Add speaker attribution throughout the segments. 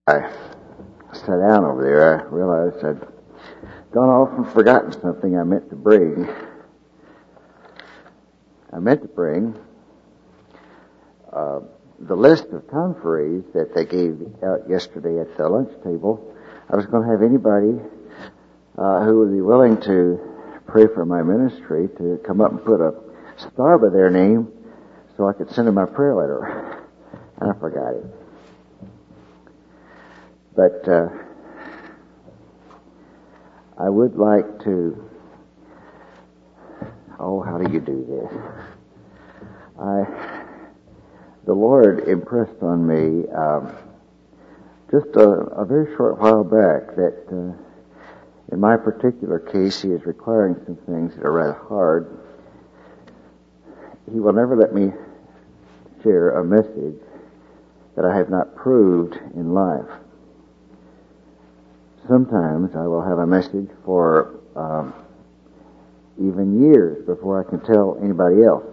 Speaker 1: I sat down over there, I realized I'd gone off and forgotten something I meant to bring. I meant to bring the list of conferees that they gave out yesterday at the lunch table. I was going to have anybody who would be willing to pray for my ministry to come up and put a star by their name so I could send them my prayer letter. And I forgot it. But I would like to... Oh, how do you do this? The Lord impressed on me just a very short while back that in my particular case He is requiring some things that are rather hard. He will never let me share a message that I have not proved in life. Sometimes I will have a message for even years before I can tell anybody else.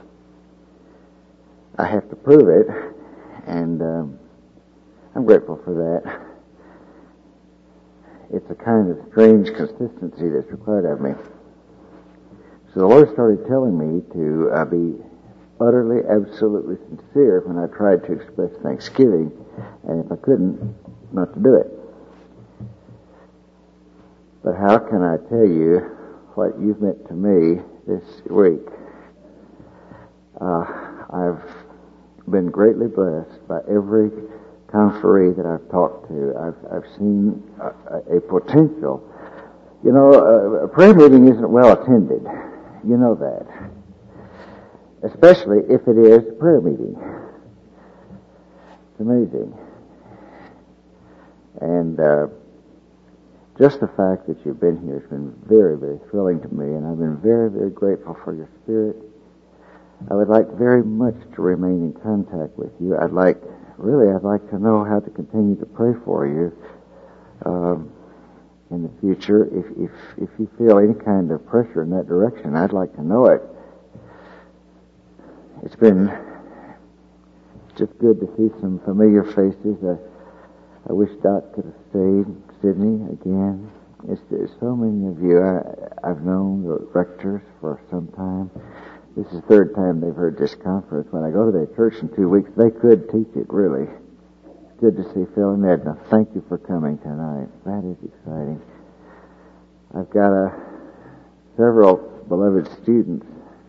Speaker 1: I have to prove it, and I'm grateful for that. It's a kind of strange consistency that's required of me. So the Lord started telling me to be utterly, absolutely sincere when I tried to express thanksgiving, and if I couldn't, not to do it. But how can I tell you what you've meant to me this week? I've been greatly blessed by every conferee that I've talked to. I've seen a potential. You know, a prayer meeting isn't well attended. You know that. Especially if it is a prayer meeting. It's amazing. And just the fact that you've been here has been very, very thrilling to me, and I've been very, very grateful for your spirit. I would like very much to remain in contact with you. I'd like to know how to continue to pray for you in the future. If you feel any kind of pressure in that direction, I'd like to know it. It's been just good to see some familiar faces. I wish Dot could have stayed. Sydney, again. There's so many of you. I've known the rectors for some time. This is the third time they've heard this conference. When I go to their church in 2 weeks, they could teach it, really. It's good to see Phil and Edna. Thank you for coming tonight. That is exciting. I've got several beloved students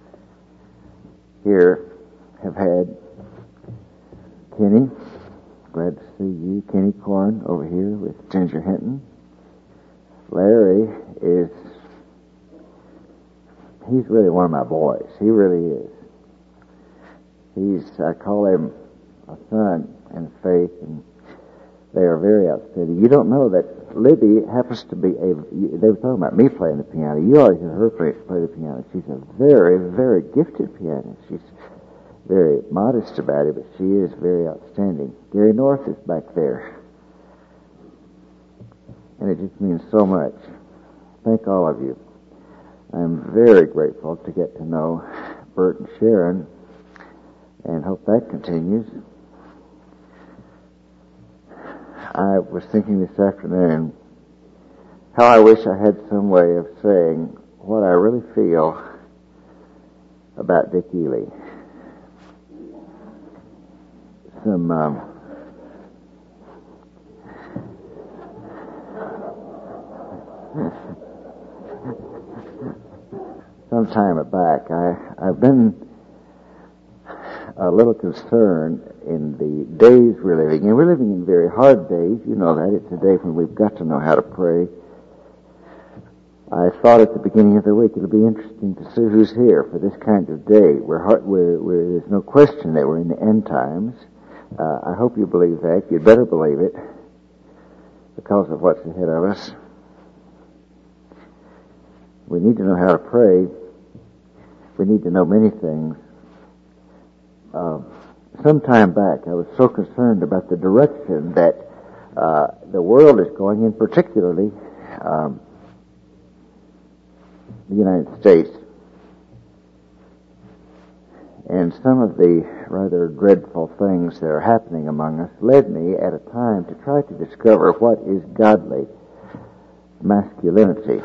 Speaker 1: here have had Kenny. Glad to see you. Kenny Corn over here with Ginger Hinton. Larry he's really one of my boys. He really is. I call him a son in faith, and they are very outstanding. You don't know that Libby happens to be they were talking about me playing the piano. You always hear her play the piano. She's a very, very gifted pianist. She's very modest about it, but she is very outstanding. Gary North is back there. And it just means so much. Thank all of you. I'm very grateful to get to know Bert and Sharon, and hope that continues. I was thinking this afternoon how I wish I had some way of saying what I really feel about Dick Ely. Some time back, I've been a little concerned in the days we're living in. We're living in very hard days. You know that. It's a day when we've got to know how to pray. I thought at the beginning of the week it'll be interesting to see who's here for this kind of day. There's no question that we're in the end times. I hope you believe that. You'd better believe it because of what's ahead of us. We need to know how to pray. We need to know many things. Some time back, I was so concerned about the direction that the world is going in, particularly the United States. And some of the rather dreadful things that are happening among us led me at a time to try to discover what is godly masculinity.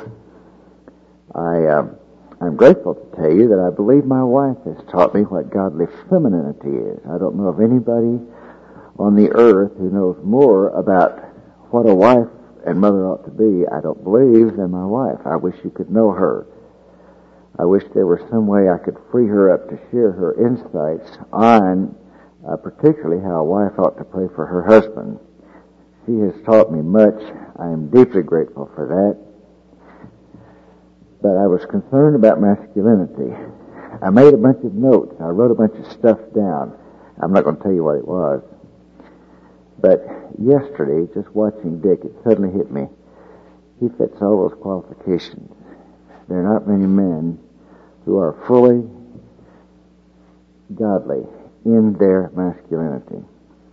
Speaker 1: I'm grateful to tell you that I believe my wife has taught me what godly femininity is. I don't know of anybody on the earth who knows more about what a wife and mother ought to be, I don't believe, than my wife. I wish you could know her. I wish there were some way I could free her up to share her insights on particularly how a wife ought to pray for her husband. She has taught me much. I am deeply grateful for that. But I was concerned about masculinity. I made a bunch of notes. I wrote a bunch of stuff down. I'm not going to tell you what it was. But yesterday, just watching Dick, it suddenly hit me. He fits all those qualifications. There are not many men who are fully godly in their masculinity.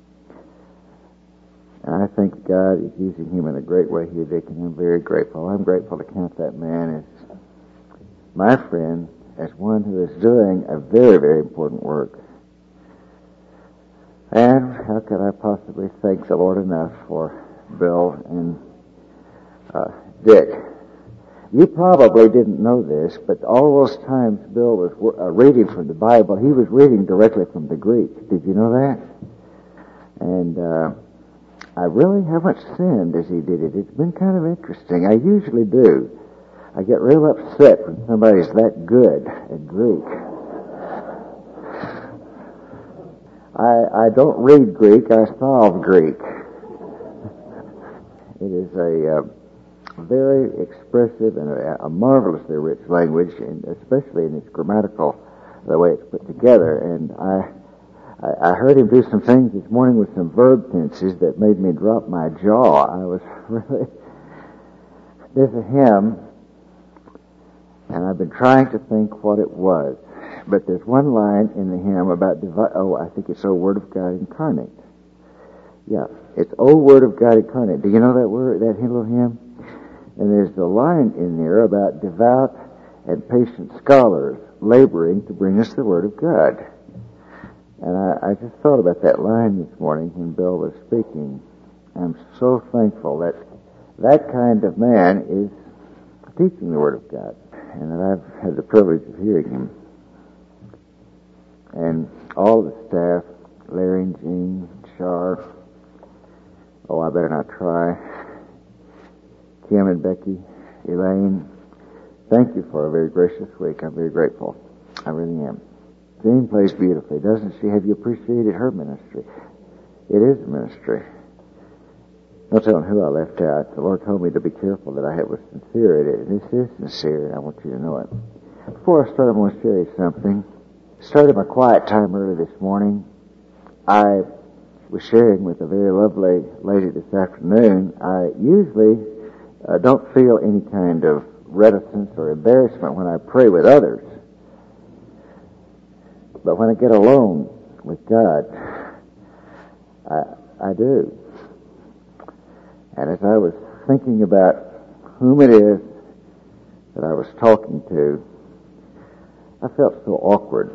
Speaker 1: And I think God is using him in a great way here, Dick, and I'm very grateful. I'm grateful to count that man as my friend, as one who is doing a very, very important work. And how could I possibly thank the Lord enough for Bill and Dick? You probably didn't know this, but all those times Bill was reading from the Bible, he was reading directly from the Greek. Did you know that? And I really haven't sinned as he did it. It's been kind of interesting. I usually do. I get real upset when somebody's that good at Greek. I don't read Greek, I solve Greek. It is a very expressive and a marvelously rich language, and especially in its grammatical, the way it's put together. And I heard him do some things this morning with some verb tenses that made me drop my jaw. I was really... There's a hymn, and I've been trying to think what it was. But there's one line in the hymn about I think it's O Word of God Incarnate. Yeah, it's O Word of God Incarnate. Do you know that word, that little hymn? And there's a line in there about devout and patient scholars laboring to bring us the Word of God. And I just thought about that line this morning when Bill was speaking. I'm so thankful that that kind of man is teaching the Word of God, and that I've had the privilege of hearing him. And all the staff, Larry and Jean, Char, I better not try, Kim and Becky, Elaine, thank you for a very gracious week. I'm very grateful. I really am. Jean plays beautifully, doesn't she? Have you appreciated her ministry? It is a ministry. No telling who I left out. The Lord told me to be careful that I was sincere in it, and this is sincere, and I want you to know it. Before I start, I want to share you something. Started my quiet time early this morning. I was sharing with a very lovely lady this afternoon. I usually don't feel any kind of reticence or embarrassment when I pray with others. But when I get alone with God, I do. And as I was thinking about whom it is that I was talking to, I felt so awkward.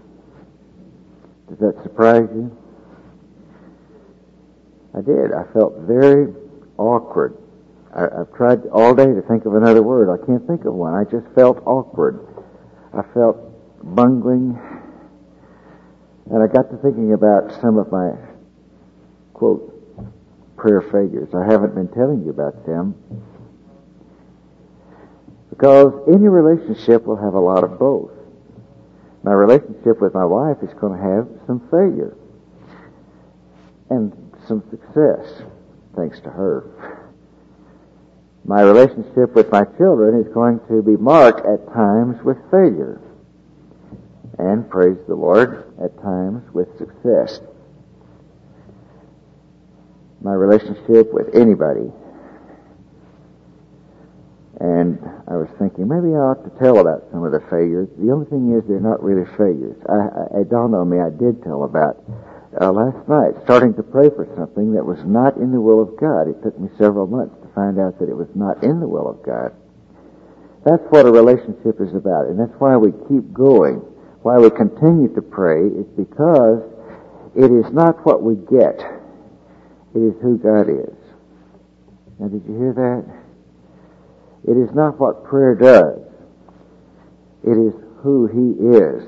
Speaker 1: Does that surprise you? I did. I felt very awkward. I've tried all day to think of another word. I can't think of one. I just felt awkward. I felt bungling. And I got to thinking about some of my, quote, prayer failures. I haven't been telling you about them, because any relationship will have a lot of both. My relationship with my wife is going to have some failure and some success, thanks to her. My relationship with my children is going to be marked at times with failure, and, praise the Lord, at times with success. My relationship with anybody. And I was thinking, maybe I ought to tell about some of the failures. The only thing is, they're not really failures. It dawned on me I did tell about last night, starting to pray for something that was not in the will of God. It took me several months to find out that it was not in the will of God. That's what a relationship is about, and that's why we keep going. why we continue to pray is because it is not what we get. It is who God is. Now, did you hear that? It is not what prayer does. It is who He is.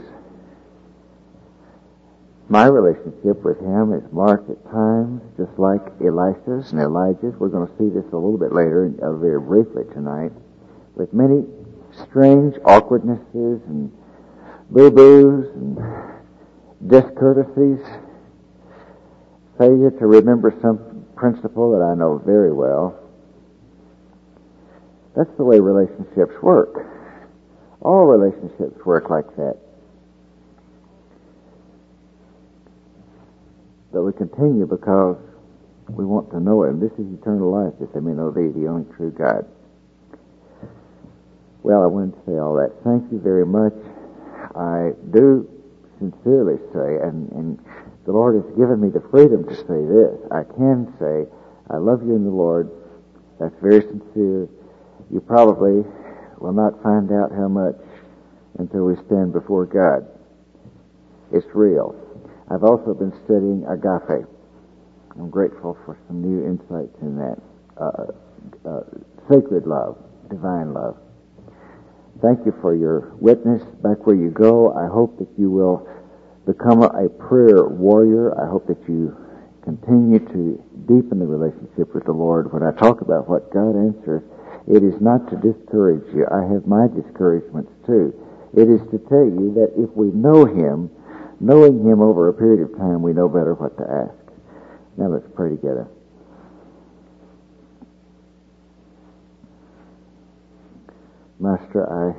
Speaker 1: My relationship with Him is marked at times, just like Elisha's and Elijah's. We're going to see this a little bit later, very briefly tonight, with many strange awkwardnesses and boo-boos and discourtesies, failure to remember some principle that I know very well. That's the way relationships work. All relationships work like that. But we continue because we want to know Him. This is eternal life, that they may know Thee, the only true God. Well, I wanted to say all that. Thank you very much. I do sincerely say, and the Lord has given me the freedom to say this. I can say, I love you in the Lord. That's very sincere. You probably will not find out how much until we stand before God. It's real. I've also been studying agape. I'm grateful for some new insights in that. Sacred love, divine love. Thank you for your witness back where you go. I hope that you will become a prayer warrior. I hope that you continue to deepen the relationship with the Lord. When I talk about what God answers, it is not to discourage you. I have my discouragements too. It is to tell you that if we know Him, knowing Him over a period of time, we know better what to ask. Now let's pray together. Master,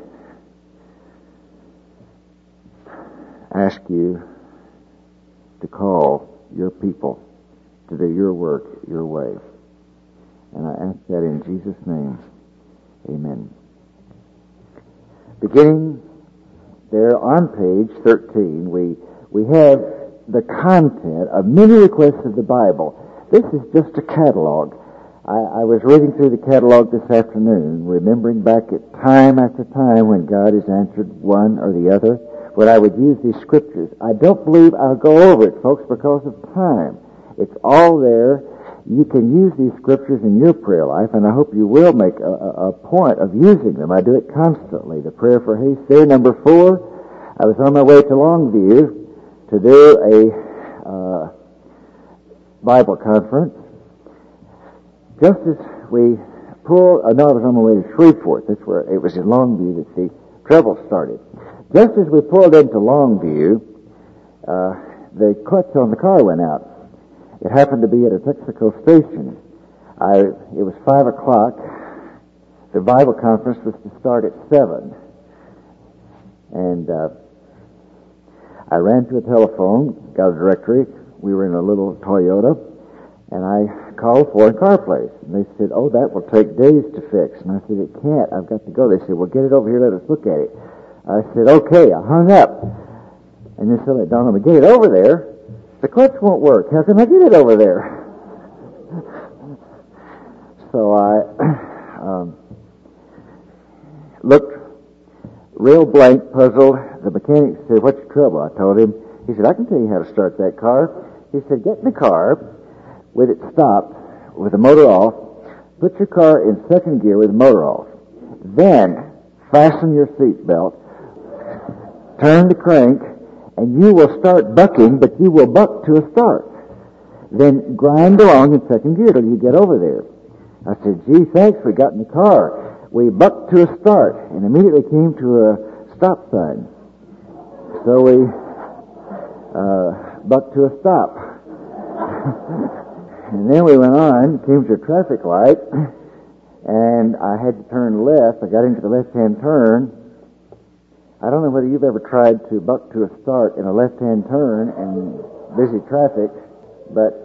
Speaker 1: I ask you to call your people to do your work your way. And I ask that in Jesus' name. Amen. Beginning there on page 13, we have the content of many requests of the Bible. This is just a catalog. I was reading through the catalog this afternoon, remembering back at time after time when God has answered one or the other, when I would use these scriptures. I don't believe I'll go over it, folks, because of time. It's all there. You can use these scriptures in your prayer life, and I hope you will make a point of using them. I do it constantly. The prayer for haste there, number 4. I was on my way to Longview to do a Bible conference. Just as we pulled, I was on my way to Shreveport. That's where it was in Longview that the trouble started. Just as we pulled into Longview, the clutch on the car went out. It happened to be at a Texaco station. It was 5 o'clock. The Bible conference was to start at 7. And I ran to a telephone, got a directory. We were in a little Toyota, and I called for a car place. And they said, "Oh, that will take days to fix." And I said, "It can't. I've got to go." They said, "Well, get it over here. Let us look at it." I said, "Okay." I hung up. And then suddenly it dawned on me, get it over there? The clutch won't work. How can I get it over there? So I looked real blank, puzzled. The mechanic said, "What's your trouble?" I told him. He said, "I can tell you how to start that car." He said, "Get in the car with it stopped, with the motor off. Put your car in second gear with the motor off. Then fasten your seat belt. Turn the crank, and you will start bucking, but you will buck to a start. Then grind along in second gear till you get over there." I said, "Gee, thanks." We got in the car. We bucked to a start and immediately came to a stop sign. So we bucked to a stop. And then we went on, came to a traffic light, and I had to turn left. I got into the left-hand turn. I don't know whether you've ever tried to buck to a start in a left-hand turn in busy traffic, but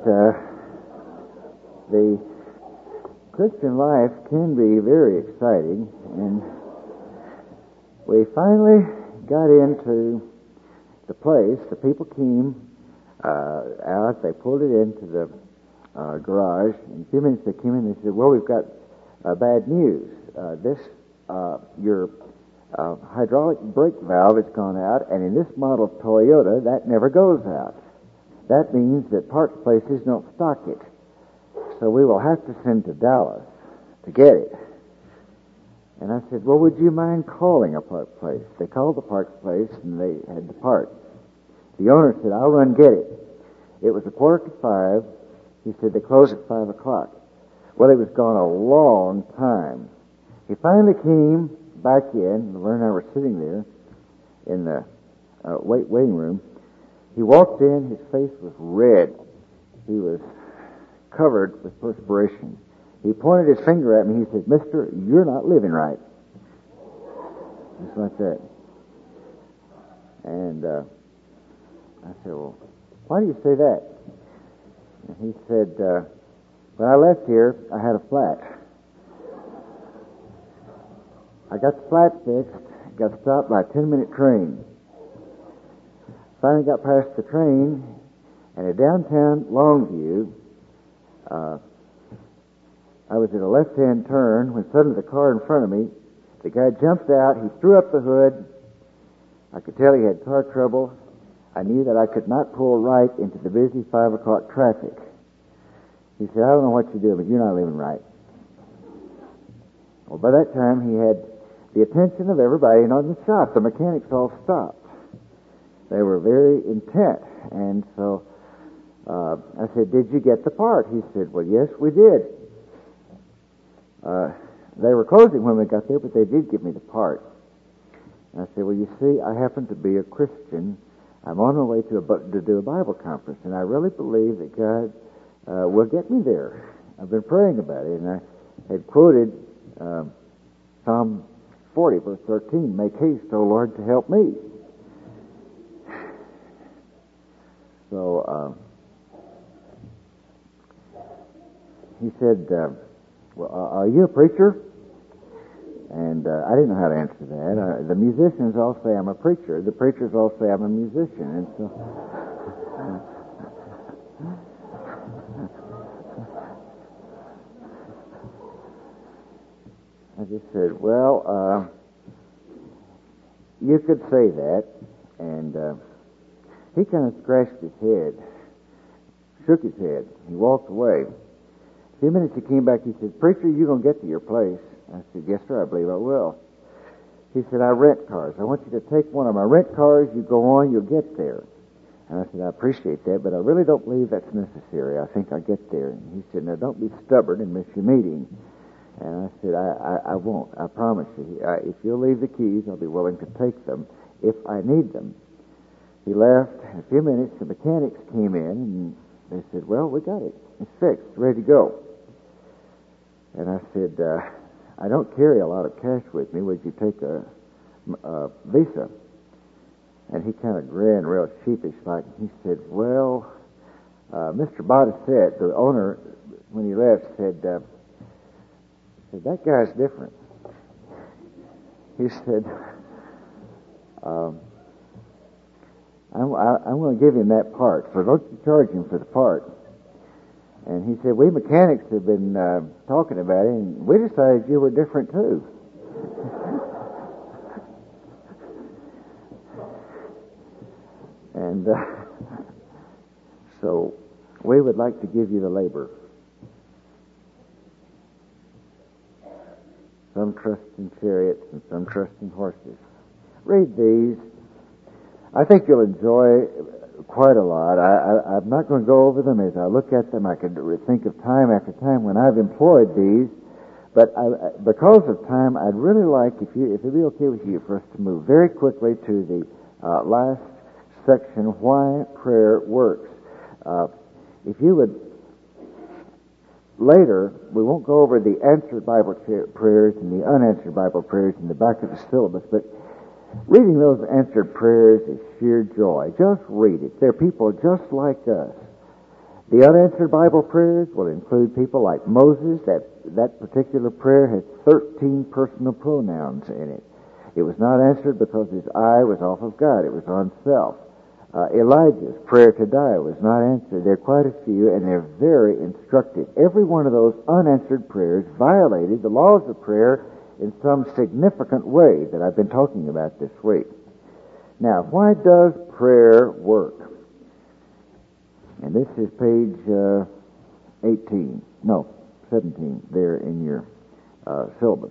Speaker 1: the Christian life can be very exciting, and we finally got into the place. The people came out. They pulled it into the garage. In a few minutes they came in and they said, "Well, we've got bad news. Your hydraulic brake valve has gone out, and in this model of Toyota, that never goes out. That means that parts places don't stock it. So we will have to send to Dallas to get it. And I said, well, would you mind calling a part place? They called the parts place, and they had the part. The owner said, I'll run get it. It was 4:45. He said, they close at 5 o'clock. Well, he was gone a long time. He finally came back in. Laverne and I were sitting there in the waiting room. He walked in. His face was red. He was covered with perspiration. He pointed his finger at me. He said, Mister, you're not living right. Just like that. And I said, well, why do you say that? And he said, when I left here, I had a flat. I got the flat fixed, got stopped by a 10-minute train. Finally got past the train, and at downtown Longview, I was at a left-hand turn when suddenly the car in front of me, the guy jumped out, he threw up the hood. I could tell he had car trouble. I knew that I could not pull right into the busy 5 o'clock traffic. He said, I don't know what you're doing, but you're not living right. Well, by that time, he had the attention of everybody in the shop. The mechanics all stopped. They were very intent. And so I said, did you get the part? He said, well, yes, we did. They were closing when we got there, but they did give me the part. And I said, well, you see, I happen to be a Christian. I'm on my way to do a Bible conference, and I really believe that God will get me there. I've been praying about it, and I had quoted Psalm 40, verse 13, make haste, O Lord, to help me. So he said, well, are you a preacher? And I didn't know how to answer that. The musicians all say I'm a preacher. The preachers all say I'm a musician. And so I just said, well, you could say that. And he kind of scratched his head, shook his head. He walked away. A few minutes he came back. He said, preacher, you going to get to your place? I said, yes, sir, I believe I will. He said, I rent cars. I want you to take one of my rent cars. You go on, you'll get there. And I said, I appreciate that, but I really don't believe that's necessary. I think I'll get there. And he said, now don't be stubborn and miss your meeting. And I said, I won't. I promise you. If you'll leave the keys, I'll be willing to take them if I need them. He left. In a few minutes, the mechanics came in, and they said, well, we got it. It's fixed, ready to go. And I said, I don't carry a lot of cash with me. Would you take a Visa? And he kind of grinned real sheepish like. He said, well, Mr. Bodisett, the owner, when he left, said, that guy's different. He said, I'm going to give him that part, so don't you charge him for the part. And he said, we mechanics have been talking about it, and we decided you were different too. And so we would like to give you the labor. Some trust in chariots and some trust in horses. Read these. I think you'll enjoy quite a lot. I'm not going to go over them. As I look at them, I could think of time after time when I've employed these. But because of time, I'd really like, if it'd be okay with you, for us to move very quickly to the last section, Why Prayer Works. If you would, later, we won't go over the answered Bible prayers and the unanswered Bible prayers in the back of the syllabus, but reading those answered prayers is sheer joy. Just read it. They're people just like us. The unanswered Bible prayers will include people like Moses. That particular prayer has 13 personal pronouns in it. It was not answered because his eye was off of God. It was on self. Elijah's prayer to die was not answered. There are quite a few, and they're very instructive. Every one of those unanswered prayers violated the laws of prayer in some significant way that I've been talking about this week. Now, why does prayer work? And this is page 17 there in your syllabus.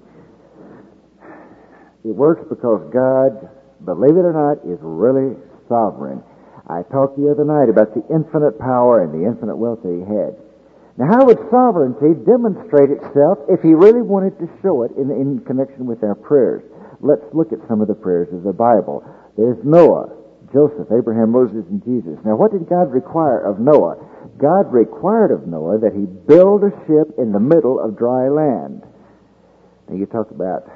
Speaker 1: It works because God, believe it or not, is really sovereign. I talked the other night about the infinite power and the infinite wealth that He had. Now, how would sovereignty demonstrate itself if He really wanted to show it in connection with our prayers? Let's look at some of the prayers of the Bible. There's Noah, Joseph, Abraham, Moses, and Jesus. Now, what did God require of Noah? God required of Noah that he build a ship in the middle of dry land. Now, you talk about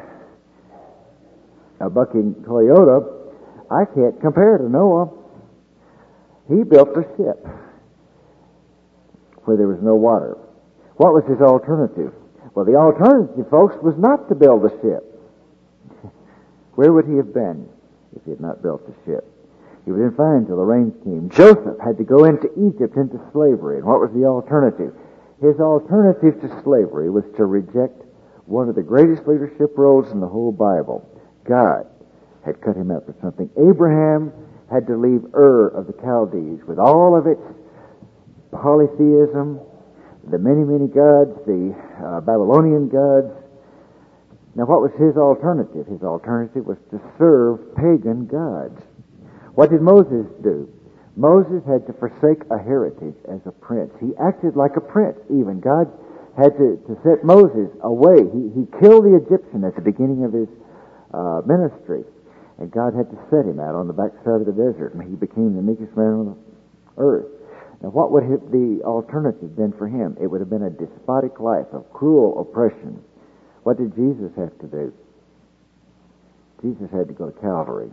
Speaker 1: a bucking Toyota. I can't compare to Noah. He built a ship where there was no water. What was his alternative? Well, the alternative, folks, was not to build a ship. Where would he have been if he had not built the ship? He was in fine till the rains came. Joseph had to go into Egypt, into slavery. And what was the alternative? His alternative to slavery was to reject one of the greatest leadership roles in the whole Bible. God had cut him out for something. Abraham had to leave Ur of the Chaldees with all of its polytheism, the many, many gods, the Babylonian gods. Now, what was his alternative? His alternative was to serve pagan gods. What did Moses do? Moses had to forsake a heritage as a prince. He acted like a prince even. God had to set Moses away. He killed the Egyptian at the beginning of his ministry. And God had to set him out on the backside of the desert. And he became the meekest man on the earth. Now, what would the alternative been for him? It would have been a despotic life of cruel oppression. What did Jesus have to do? Jesus had to go to Calvary.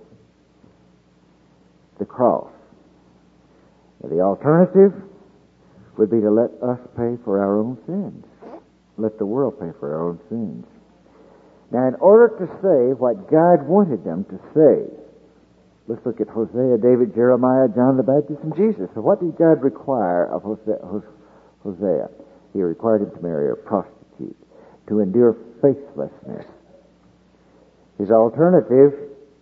Speaker 1: The cross. Now, the alternative would be to let us pay for our own sins. Let the world pay for our own sins. Now, in order to say what God wanted them to say, let's look at Hosea, David, Jeremiah, John the Baptist, and Jesus. So what did God require of Hosea? He required him to marry a prostitute, to endure faithlessness. His alternative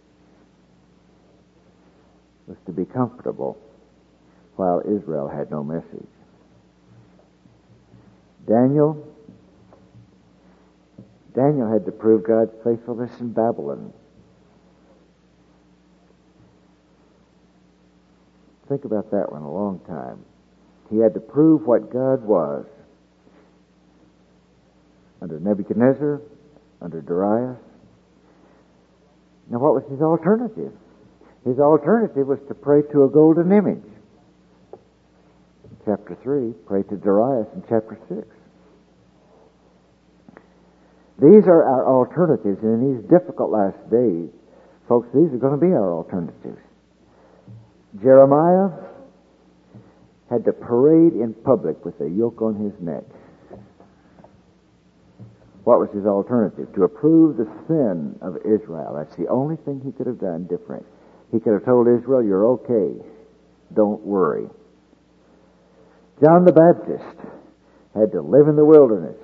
Speaker 1: was to be comfortable while Israel had no message. Daniel had to prove God's faithfulness in Babylon. Think about that one a long time. He had to prove what God was under Nebuchadnezzar, under Darius. Now, what was his alternative? His alternative was to pray to a golden image. Chapter 3, pray to Darius in chapter 6. These are our alternatives, and in these difficult last days, folks, these are going to be our alternatives. Jeremiah had to parade in public with a yoke on his neck. What was his alternative? To approve the sin of Israel. That's the only thing he could have done different. He could have told Israel, you're okay. Don't worry. John the Baptist had to live in the wilderness,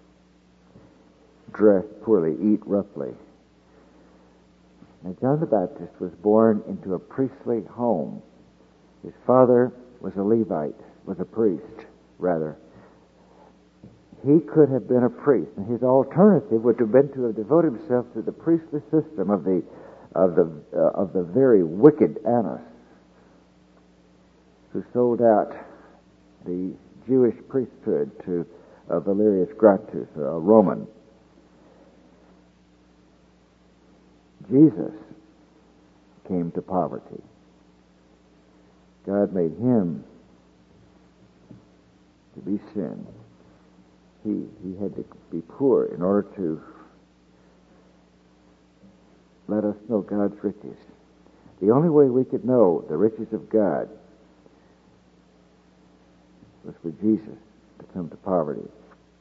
Speaker 1: dress poorly, eat roughly. Now, John the Baptist was born into a priestly home. His father was a Levite, was a priest, rather. He could have been a priest, and his alternative would have been to have devoted himself to the priestly system of the very wicked Annas, who sold out the Jewish priesthood to Valerius Gratus, a Roman. Jesus came to poverty. God made him to be sin. He had to be poor in order to let us know God's riches. The only way we could know the riches of God was for Jesus to come to poverty.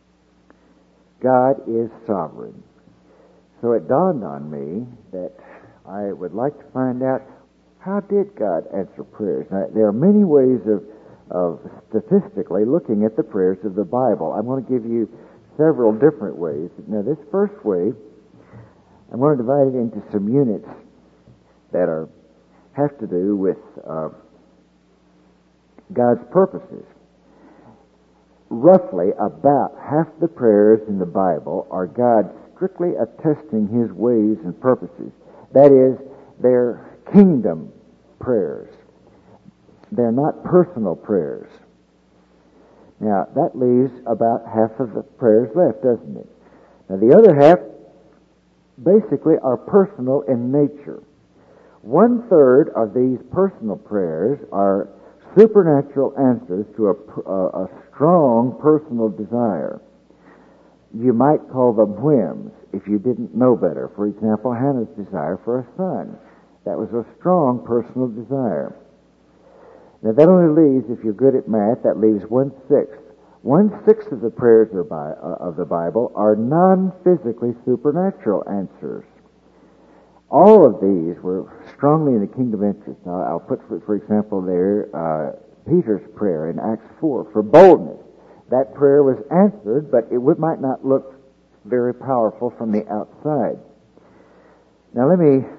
Speaker 1: God is sovereign. So it dawned on me that I would like to find out, how did God answer prayers? Now, there are many ways of statistically looking at the prayers of the Bible. I'm going to give you several different ways. Now, this first way, I'm going to divide it into some units that have to do with God's purposes. Roughly, about half the prayers in the Bible are God strictly attesting His ways and purposes. That is, they're kingdom prayers. They're not personal prayers. Now, that leaves about half of the prayers left, doesn't it? Now, the other half basically are personal in nature. 1/3 of these personal prayers are supernatural answers to a strong personal desire. You might call them whims if you didn't know better. For example, Hannah's desire for a son. That was a strong personal desire. Now that only leaves, if you're good at math, that leaves 1/6. 1/6 of the prayers of the Bible are non-physically supernatural answers. All of these were strongly in the kingdom interest. Now, I'll put, for example, there Peter's prayer in Acts 4 for boldness. That prayer was answered, but it might not look very powerful from the outside. Now, let me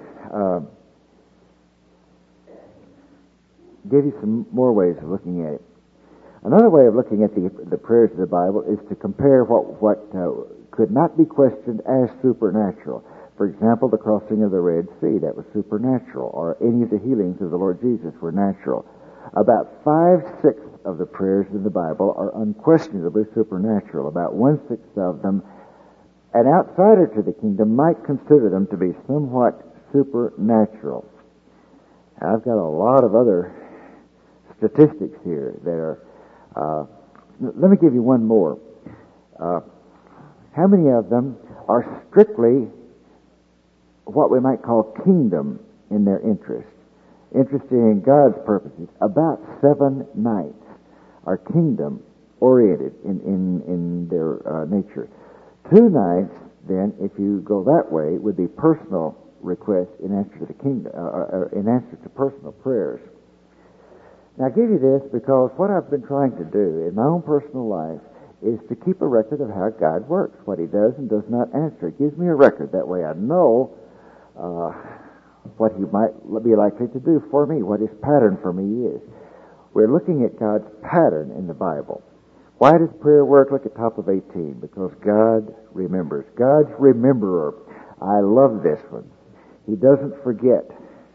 Speaker 1: give you some more ways of looking at it. Another way of looking at the prayers of the Bible is to compare what could not be questioned as supernatural. For example, the crossing of the Red Sea, that was supernatural, or any of the healings of the Lord Jesus were natural. About 5/6 of the prayers in the Bible are unquestionably supernatural. About 1/6 of them, an outsider to the kingdom might consider them to be somewhat supernatural. I've got a lot of other statistics here that are, let me give you one more. How many of them are strictly what we might call kingdom in their interest, interested in God's purposes? About 7/9 are kingdom oriented in their nature. 2/9, then, if you go that way, would be personal requests in answer to the kingdom, in answer to personal prayers. Now, I give you this because what I've been trying to do in my own personal life is to keep a record of how God works, what He does and does not answer. It gives me a record. That way I know what He might be likely to do for me, what His pattern for me is. We're looking at God's pattern in the Bible. Why does prayer work? Look at top of 18. Because God remembers. God's rememberer. I love this one. He doesn't forget.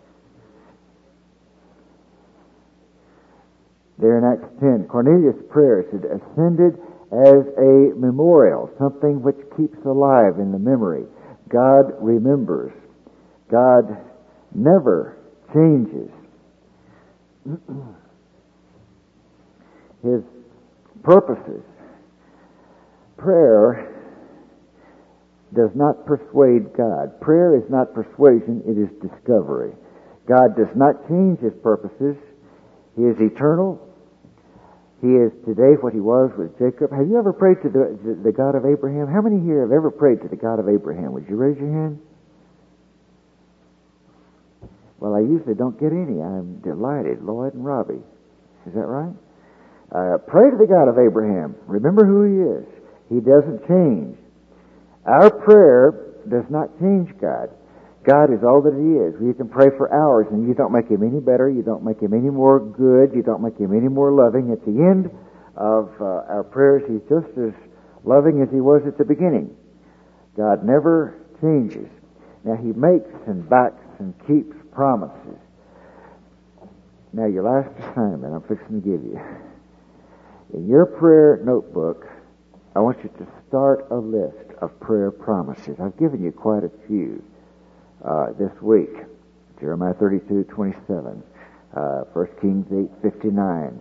Speaker 1: There in Acts 10, Cornelius' prayers had ascended as a memorial, something which keeps alive in the memory. God remembers. God never changes. His purposes. Prayer does not persuade God. Prayer is not persuasion, it is discovery. God does not change His purposes. He is eternal. He is today what He was with Jacob. Have you ever prayed to the God of Abraham? How many here have ever prayed to the God of Abraham? Would you raise your hand? Well, I usually don't get any. I'm delighted. Lloyd and Robbie. Is that right? Pray to the God of Abraham. Remember who He is. He doesn't change. Our prayer does not change God. God is all that He is. You can pray for hours and you don't make Him any better. You don't make Him any more good. You don't make Him any more loving. At the end of our prayers, He's just as loving as He was at the beginning. God never changes. Now, He makes and backs and keeps promises. Now, your last assignment I'm fixing to give you. In your prayer notebook, I want you to start a list of prayer promises. I've given you quite a few this week. Jeremiah 32:27, 1 Kings 8:59.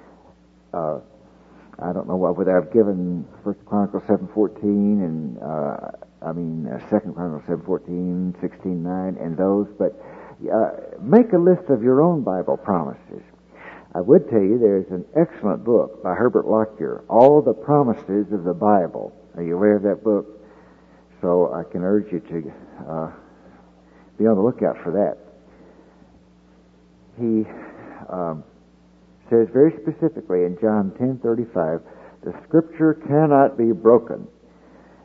Speaker 1: I don't know whether I've given 1 Chronicles 7:14 and 2 Chronicles 7:14, 16:9, and those, but make a list of your own Bible promises. I would tell you there's an excellent book by Herbert Lockyer, All the Promises of the Bible. Are you aware of that book? So I can urge you to be on the lookout for that. He says very specifically in John 10:35, the Scripture cannot be broken.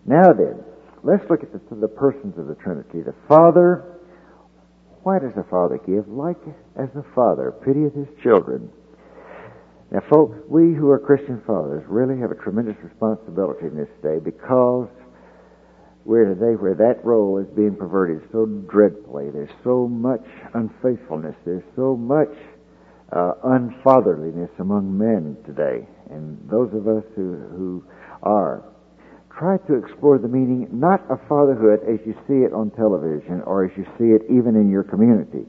Speaker 1: Now then, let's look at the persons of the Trinity. The Father, why does the Father give? Like as the Father pitieth his children. Now folks, we who are Christian fathers really have a tremendous responsibility in this day, because we're today where that role is being perverted so dreadfully. There's so much unfaithfulness. There's so much unfatherliness among men today. And those of us who are, try to explore the meaning, not of fatherhood as you see it on television or as you see it even in your community,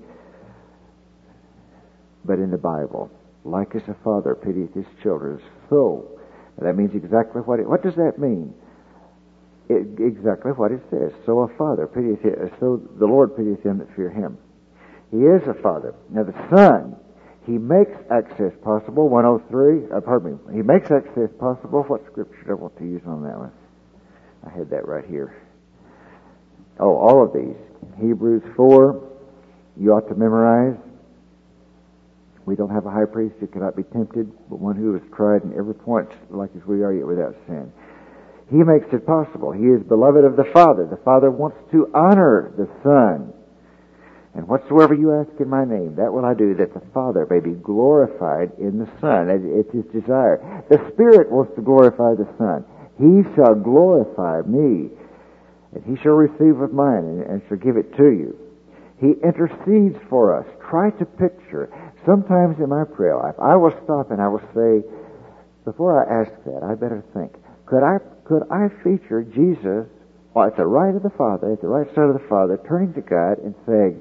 Speaker 1: but in the Bible. Like as a father pitieth his children, so. That means exactly what does that mean? Exactly what it says. So a father pitieth him, so the Lord pitieth them that fear him. He is a father. Now the Son, he makes access possible. 103, he makes access possible. What scripture do I want to use on that one? I had that right here. Oh, all of these. Hebrews 4, you ought to memorize. We don't have a high priest who cannot be tempted, but one who is tried in every point like as we are, yet without sin. He makes it possible. He is beloved of the Father. The Father wants to honor the Son. And whatsoever you ask in my name, that will I do, that the Father may be glorified in the Son. It's his desire. The Spirit wants to glorify the Son. He shall glorify me, and he shall receive of mine, and shall give it to you. He intercedes for us. Try to picture. Sometimes in my prayer life, I will stop and I will say, before I ask that, I better think, could I feature Jesus at the right of the Father, at the right side of the Father, turning to God and saying,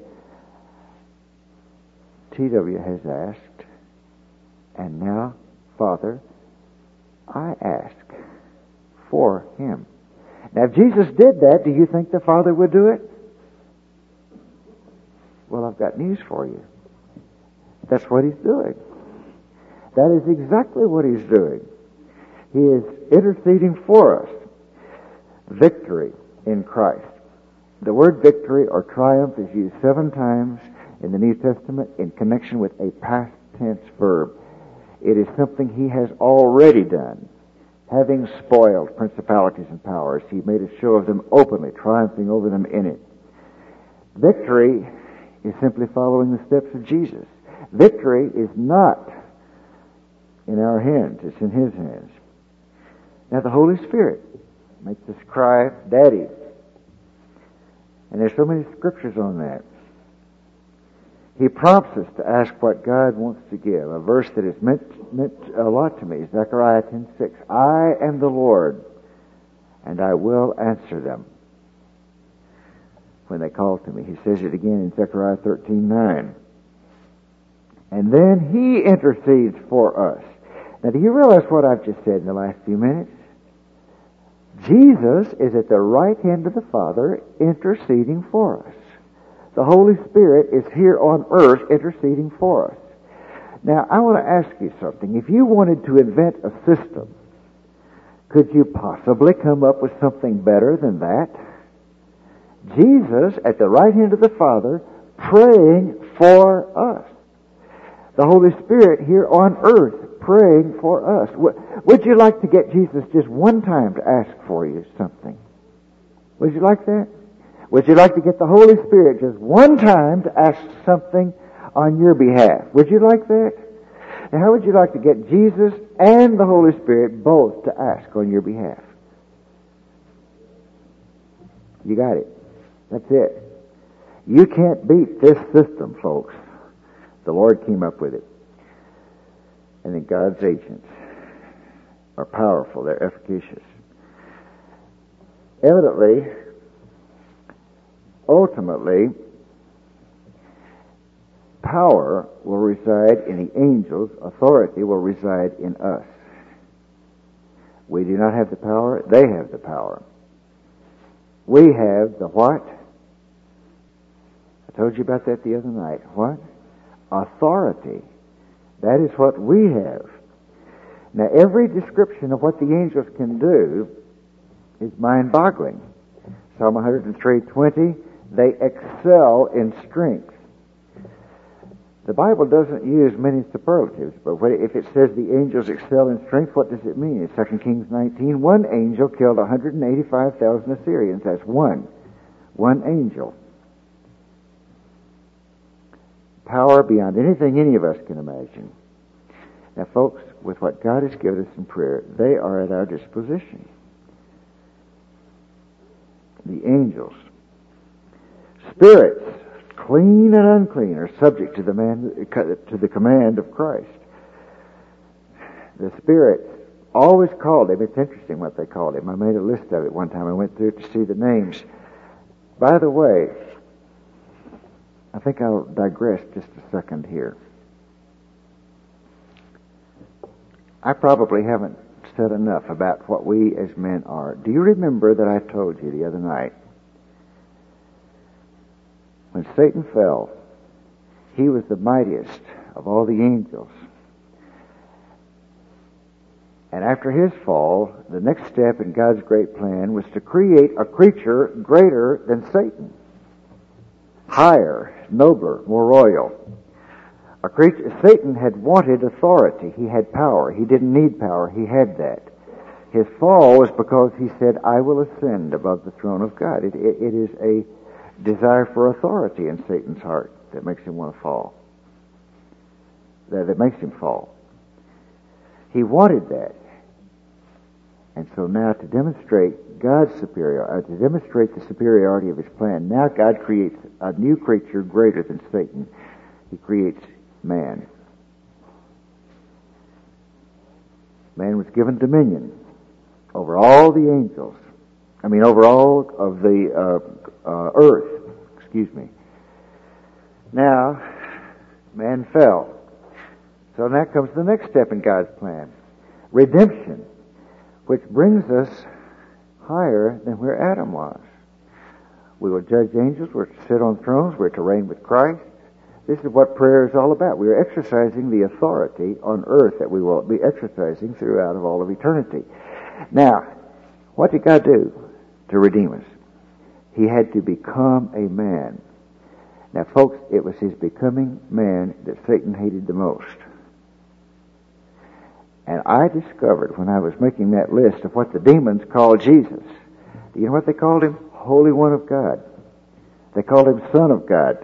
Speaker 1: T.W. has asked, and now, Father, I ask for him. Now, if Jesus did that, do you think the Father would do it? Well, I've got news for you. That's what he's doing. That is exactly what he's doing. He is interceding for us. Victory in Christ. The word victory or triumph is used 7 times in the New Testament in connection with a past tense verb. It is something he has already done. Having spoiled principalities and powers, he made a show of them openly, triumphing over them in it. Victory is simply following the steps of Jesus. Victory is not in our hands, it's in his hands. Now the Holy Spirit makes us cry, Daddy. And there's so many scriptures on that. He prompts us to ask what God wants to give. A verse that has meant a lot to me, Zechariah 10:6. I am the Lord, and I will answer them when they call to me. He says it again in Zechariah 13:9. And then he intercedes for us. Now, do you realize what I've just said in the last few minutes? Jesus is at the right hand of the Father interceding for us. The Holy Spirit is here on earth interceding for us. Now, I want to ask you something. If you wanted to invent a system, could you possibly come up with something better than that? Jesus at the right hand of the Father praying for us. The Holy Spirit here on earth praying for us. Would you like to get Jesus just one time to ask for you something? Would you like that? Would you like to get the Holy Spirit just one time to ask something on your behalf? Would you like that? And how would you like to get Jesus and the Holy Spirit both to ask on your behalf? You got it. That's it. You can't beat this system, folks. The Lord came up with it. And then God's agents are powerful. They're efficacious. Evidently, ultimately, power will reside in the angels. Authority will reside in us. We do not have the power. They have the power. We have the what? I told you about that the other night. What? Authority. That is what we have. Now, every description of what the angels can do is mind-boggling. Psalm 103:20, they excel in strength. The Bible doesn't use many superlatives, but if it says the angels excel in strength, what does it mean? In 2 Kings 19, one angel killed 185,000 Assyrians. That's one. One angel. Power beyond anything any of us can imagine. Now, folks, with what God has given us in prayer, they are at our disposition. The angels. Spirits, clean and unclean, are subject to the command of Christ. The spirits always called him. It's interesting what they called him. I made a list of it one time. I went through it to see the names. By the way, I think I'll digress just a second here. I probably haven't said enough about what we as men are. Do you remember that I told you the other night, when Satan fell, he was the mightiest of all the angels. And after his fall, the next step in God's great plan was to create a creature greater than Satan. Higher, nobler, more royal. Satan had wanted authority. He had power. He didn't need power. He had that. His fall was because he said, I will ascend above the throne of God. It is a desire for authority in Satan's heart that makes him want to fall. That makes him fall. He wanted that. And so now to demonstrate God's superiority, to demonstrate the superiority of his plan, now God creates a new creature greater than Satan. He creates man. Man was given dominion over all the angels. Over all of the earth. Excuse me. Now, man fell. So now comes the next step in God's plan. Redemption, which brings us higher than where Adam was. We will judge angels. We're to sit on thrones. We're to reign with Christ. This is what prayer is all about. We are exercising the authority on earth that we will be exercising throughout of all of eternity. Now, what did God do to redeem us? He had to become a man. Now, folks, it was his becoming man that Satan hated the most. And I discovered when I was making that list of what the demons called Jesus. Do you know what they called him? Holy One of God. They called him Son of God.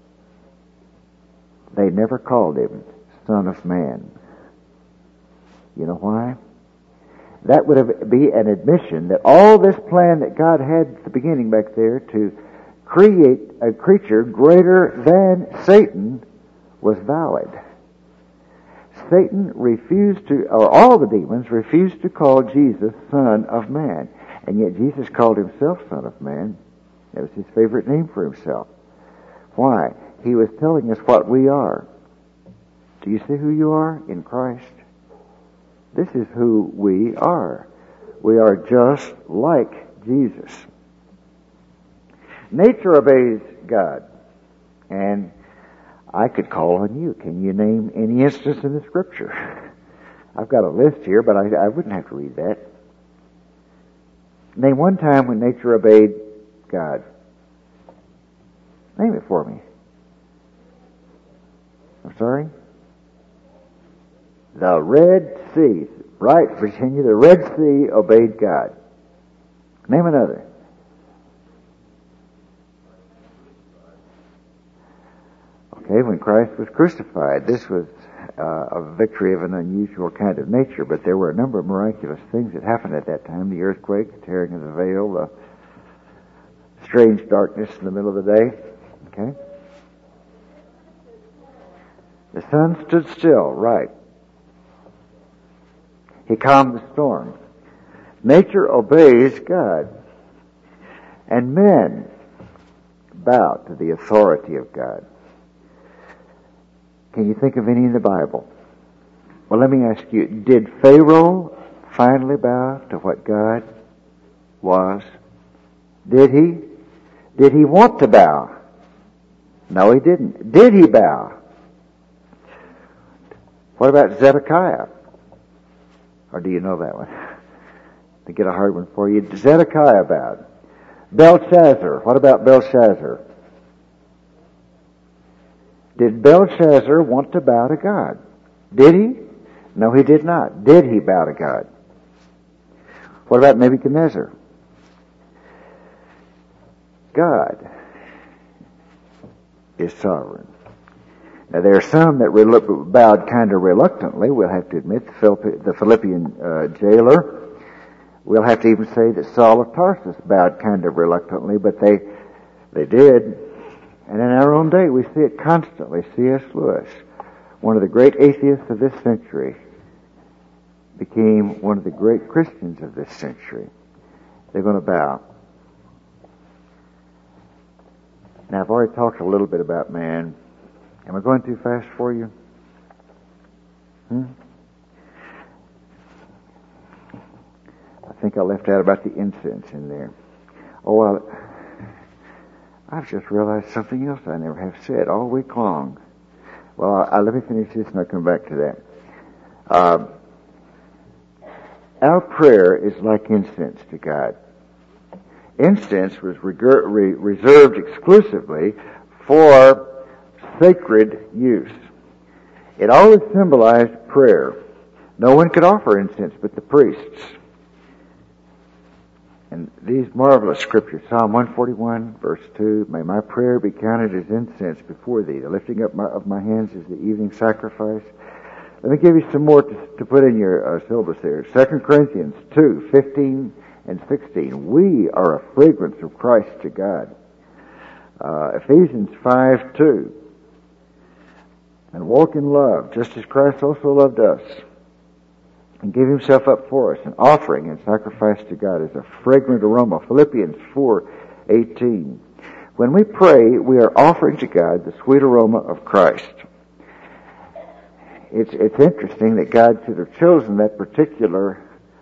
Speaker 1: They never called him Son of Man. You know why? That would be an admission that all this plan that God had at the beginning back there to create a creature greater than Satan was valid. Satan refused to, or all the demons refused to call Jesus Son of Man. And yet Jesus called himself Son of Man. That was his favorite name for himself. Why? He was telling us what we are. Do you see who you are in Christ? This is who we are. We are just like Jesus. Nature obeys God. And I could call on you. Can you name any instance in the Scripture? I've got a list here, but I wouldn't have to read that. Name one time when nature obeyed God. Name it for me. I'm sorry? The Red Sea. Right, Virginia. The Red Sea obeyed God. Name another. Okay, when Christ was crucified, this was a victory of an unusual kind of nature, but there were a number of miraculous things that happened at that time. The earthquake, the tearing of the veil, the strange darkness in the middle of the day. Okay? The sun stood still, right. He calmed the storm. Nature obeys God. And men bow to the authority of God. Can you think of any in the Bible? Well, let me ask you, did Pharaoh finally bow to what God was? Did he? Did he want to bow? No, he didn't. Did he bow? What about Zedekiah? Or do you know that one? To get a hard one for you. Zedekiah bowed. Belshazzar. What about Belshazzar? Did Belshazzar want to bow to God? Did he? No, he did not. Did he bow to God? What about Nebuchadnezzar? God is sovereign. Now, there are some that bowed kind of reluctantly, we'll have to admit, the Philippian jailer. We'll have to even say that Saul of Tarsus bowed kind of reluctantly, but they did. And in our own day, we see it constantly. C.S. Lewis, one of the great atheists of this century, became one of the great Christians of this century. They're going to bow. Now, I've already talked a little bit about man. Am I going too fast for you? I think I left out about the incense in there. Oh, well, I've just realized something else I never have said all week long. Well, let me finish this and I'll come back to that. Our prayer is like incense to God. Incense was reserved exclusively for sacred use. It always symbolized prayer. No one could offer incense but the priests. And these marvelous scriptures, Psalm 141, verse 2, may my prayer be counted as incense before thee. The lifting up of my hands is the evening sacrifice. Let me give you some more to put in your syllabus there. 2 Corinthians 2, 15 and 16. We are a fragrance of Christ to God. Ephesians 5, 2. And walk in love, just as Christ also loved us, and gave himself up for us, an offering and sacrifice to God as a fragrant aroma. Philippians 4:18. When we pray, we are offering to God the sweet aroma of Christ. It's interesting that God should have chosen that particular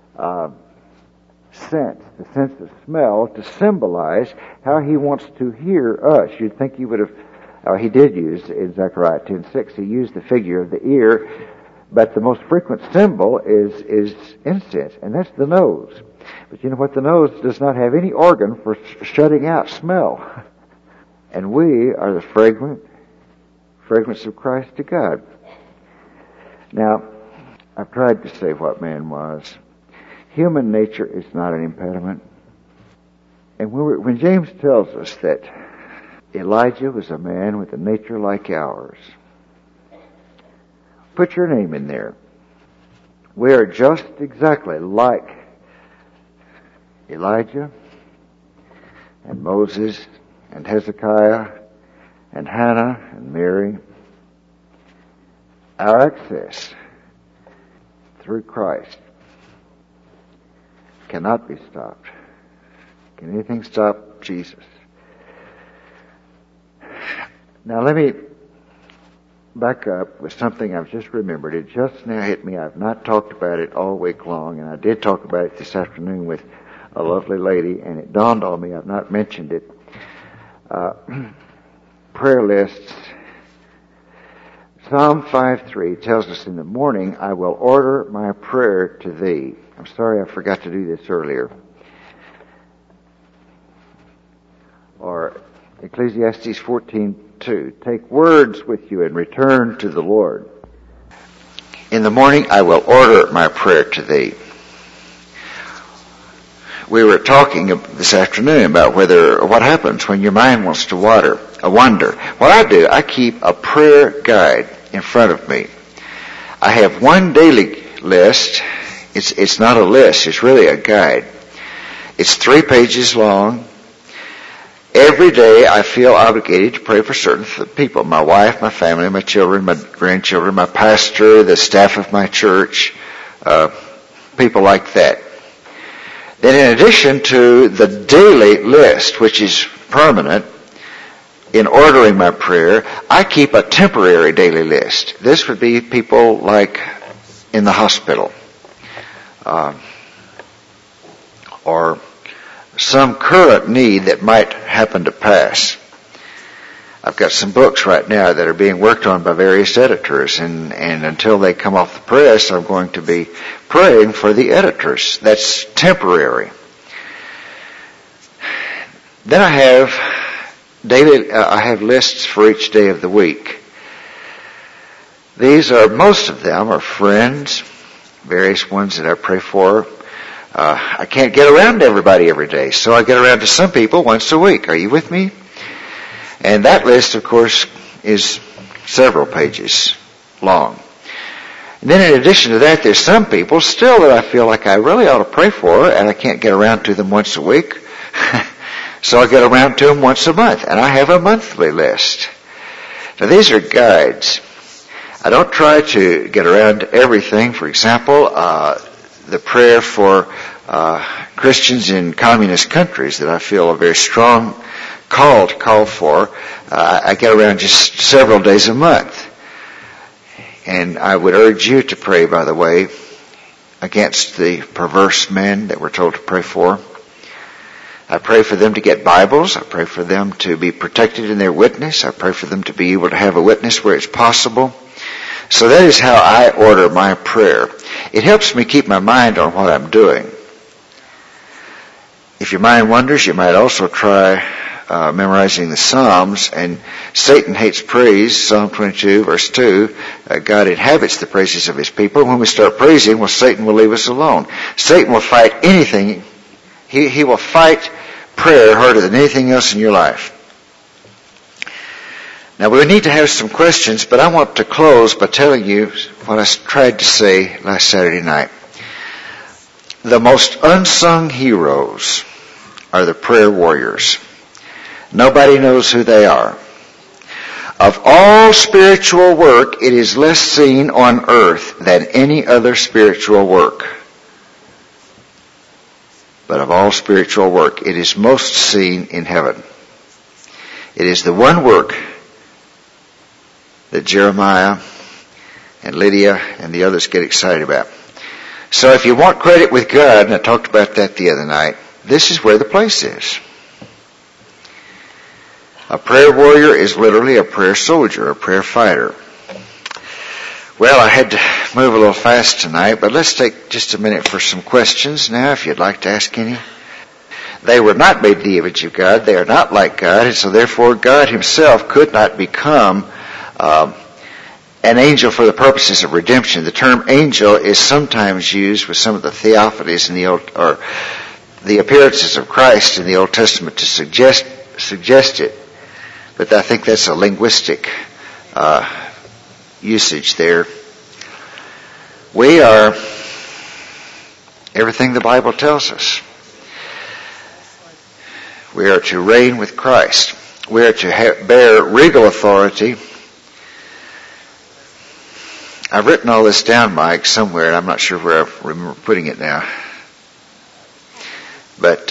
Speaker 1: sense, the sense of smell, to symbolize how he wants to hear us. You'd think he would have, he did use in Zechariah 10:6, he used the figure of the ear, but the most frequent symbol is incense, and that's the nose. But you know what? The nose does not have any organ for shutting out smell. And we are the fragrance of Christ to God. Now, I've tried to say what man was. Human nature is not an impediment. And when James tells us that Elijah was a man with a nature like ours, put your name in there. We are just exactly like Elijah and Moses and Hezekiah and Hannah and Mary. Our access through Christ cannot be stopped. Can anything stop Jesus? Now let me back up with something I've just remembered. It just now hit me. I've not talked about it all week long, and I did talk about it this afternoon with a lovely lady, and it dawned on me I've not mentioned it. Prayer lists. Psalm 5:3 tells us, in the morning I will order my prayer to thee. I'm sorry I forgot to do this earlier. Or Ecclesiastes 14:2, take words with you and return to the Lord. In the morning I will order my prayer to thee. We were talking this afternoon about what happens when your mind wants to wander. What I do, I keep a prayer guide in front of me. I have one daily list. It's not a list, it's really a guide. It's 3 pages long. Every day I feel obligated to pray for certain people. My wife, my family, my children, my grandchildren, my pastor, the staff of my church, people like that. Then in addition to the daily list, which is permanent, in ordering my prayer, I keep a temporary daily list. This would be people like in the hospital, or some current need that might happen to pass. I've got some books right now that are being worked on by various editors, and until they come off the press, I'm going to be praying for the editors. That's temporary. Then I have lists for each day of the week.
Speaker 2: Most of them are friends, various ones that I pray for. I can't get around to everybody every day, so I get around to some people once a week. Are you with me? And that list, of course, is several pages long. And then in addition to that, there's some people still that I feel like I really ought to pray for, and I can't get around to them once a week. So I get around to them once a month, and I have a monthly list. Now these are guides. I don't try to get around to everything. For example, the prayer for Christians in communist countries that I feel a very strong call for, I get around just several days a month. And I would urge you to pray, by the way, against the perverse men that we're told to pray for. I pray for them to get Bibles. I pray for them to be protected in their witness. I pray for them to be able to have a witness where it's possible. So that is how I order my prayer. It helps me keep my mind on what I'm doing. If your mind wanders, you might also try memorizing the Psalms. And Satan hates praise. Psalm 22, verse 2, God inhabits the praises of his people. When we start praising, well, Satan will leave us alone. Satan will fight anything. He will fight prayer harder than anything else in your life. Now, we need to have some questions, but I want to close by telling you what I tried to say last Saturday night. The most unsung heroes are the prayer warriors. Nobody knows who they are. Of all spiritual work, it is less seen on earth than any other spiritual work. But of all spiritual work, it is most seen in heaven. It is the one work that Jeremiah and Lydia and the others get excited about. So if you want credit with God, and I talked about that the other night, this is where the place is. A prayer warrior is literally a prayer soldier, a prayer fighter. Well, I had to move a little fast tonight, but let's take just a minute for some questions now, if you'd like to ask any. They were not made in the image of God. They are not like God, and so therefore God himself could not become an angel for the purposes of redemption. The term angel is sometimes used with some of the theophanies in the Old, or the appearances of Christ in the Old Testament to suggest it. But I think that's a linguistic usage there. We are everything the Bible tells us. We are to reign with Christ. We are to bear regal authority. I've written all this down, Mike, somewhere, and I'm not sure where I remember putting it now. But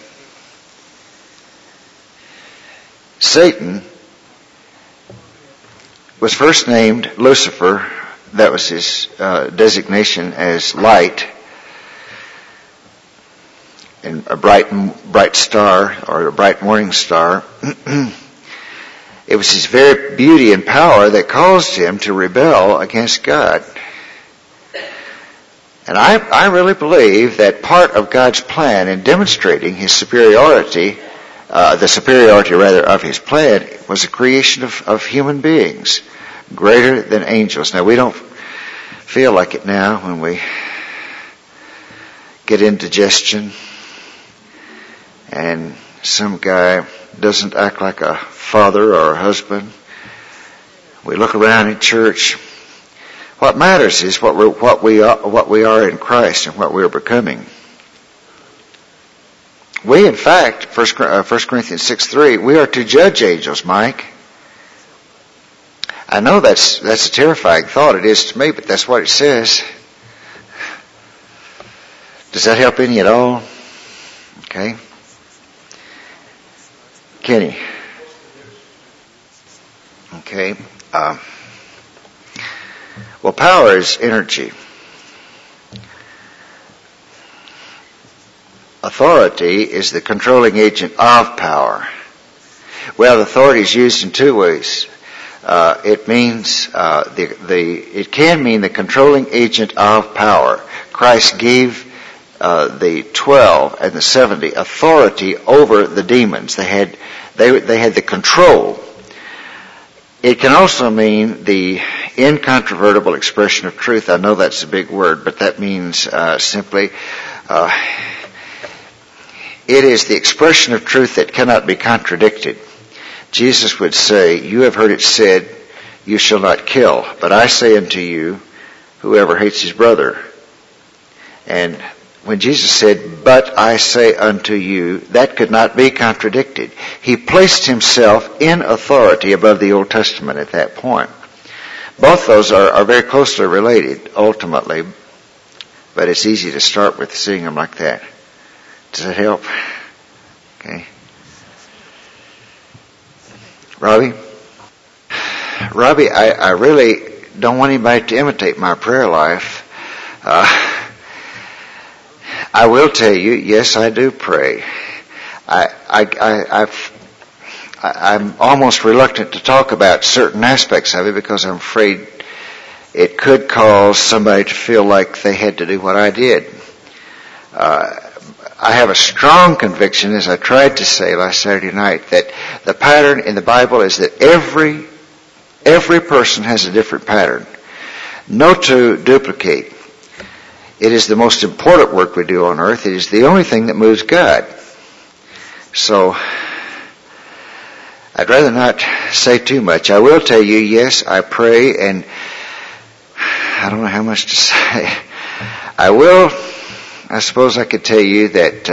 Speaker 2: Satan was first named Lucifer. That was his designation as light, and a bright star, or a bright morning star. It was his very beauty and power that caused him to rebel against God. And I really believe that part of God's plan in demonstrating his superiority, the superiority of his plan, was the creation of human beings, greater than angels. Now, we don't feel like it now when we get indigestion and some guy doesn't act like a father or a husband. We look around in church. What matters is what we are in Christ and what we are becoming. We, in fact, 1 Corinthians 6:3, we are to judge angels, Mike. I know that's a terrifying thought. It is to me, but that's what it says. Does that help any at all? Okay. Kenny. Okay. Well, power is energy. Authority is the controlling agent of power. Well, authority is used in two ways. It means it can mean the controlling agent of power. Christ gave the 12 and the 70 authority over the demons. They had the control. It can also mean the incontrovertible expression of truth. I know that's a big word, but that means simply it is the expression of truth that cannot be contradicted. Jesus would say, "You have heard it said, you shall not kill. But I say unto you, whoever hates his brother." And when Jesus said, "But I say unto you," that could not be contradicted. He placed himself in authority above the Old Testament at that point. Both those are very closely related, ultimately, but it's easy to start with seeing them like that. Does that help? Okay. Robbie, I really don't want anybody to imitate my prayer life. I will tell you, yes, I do pray. I'm almost reluctant to talk about certain aspects of it because I'm afraid it could cause somebody to feel like they had to do what I did. I have a strong conviction, as I tried to say last Saturday night, that the pattern in the Bible is that every person has a different pattern. No two duplicate. It is the most important work we do on earth. It is the only thing that moves God. So, I'd rather not say too much. I will tell you, yes, I pray, and I don't know how much to say. I suppose I could tell you that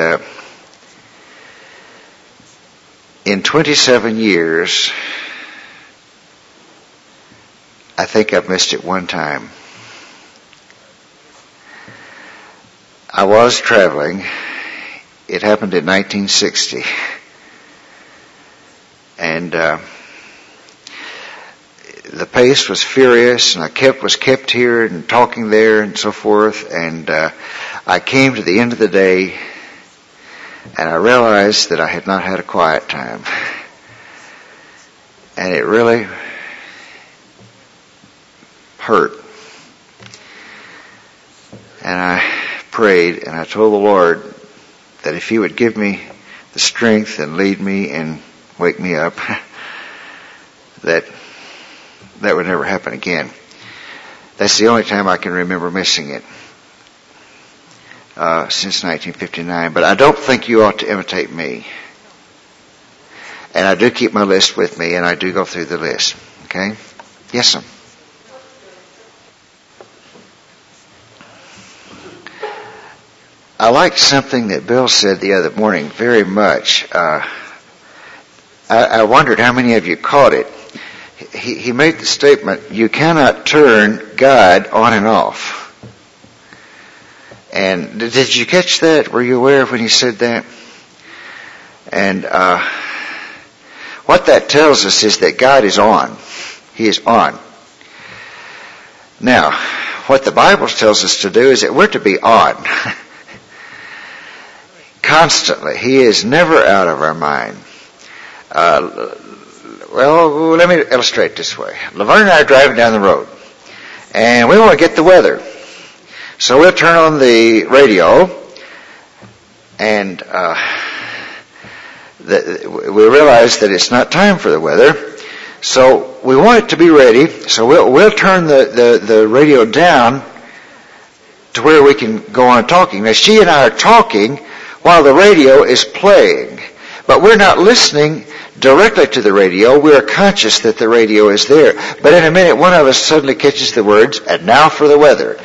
Speaker 2: in 27 years, I think I've missed it one time. I was traveling. It happened in 1960. And the pace was furious, and I was kept here and talking there and so forth. And I came to the end of the day, and I realized that I had not had a quiet time. And it really hurt. And I prayed, and I told the Lord that if He would give me the strength and lead me and wake me up, that would never happen again. That's the only time I can remember missing it since 1959. But I don't think you ought to imitate me. And I do keep my list with me, and I do go through the list. Okay? Yes, sir. I liked something that Bill said the other morning very much. I wondered how many of you caught it. He made the statement, you cannot turn God on and off. And did you catch that? Were you aware of when he said that? And what that tells us is that God is on. He is on. Now, what the Bible tells us to do is that we're to be on. Constantly. He is never out of our mind. Well, let me illustrate this way. Laverne and I are driving down the road, and we want to get the weather. So we'll turn on the radio, and we realize that it's not time for the weather. So we want it to be ready, so we'll turn the radio down to where we can go on talking. Now, she and I are talking while the radio is playing, but we're not listening directly to the radio. We are conscious that the radio is there. But in a minute, one of us suddenly catches the words, "And now for the weather."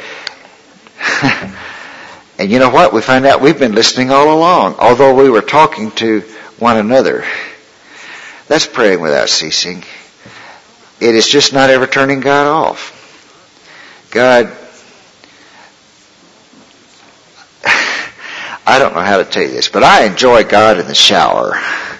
Speaker 2: And you know what? We find out we've been listening all along, although we were talking to one another. That's praying without ceasing. It is just not ever turning God off. God, I don't know how to tell you this, but I enjoy God in the shower.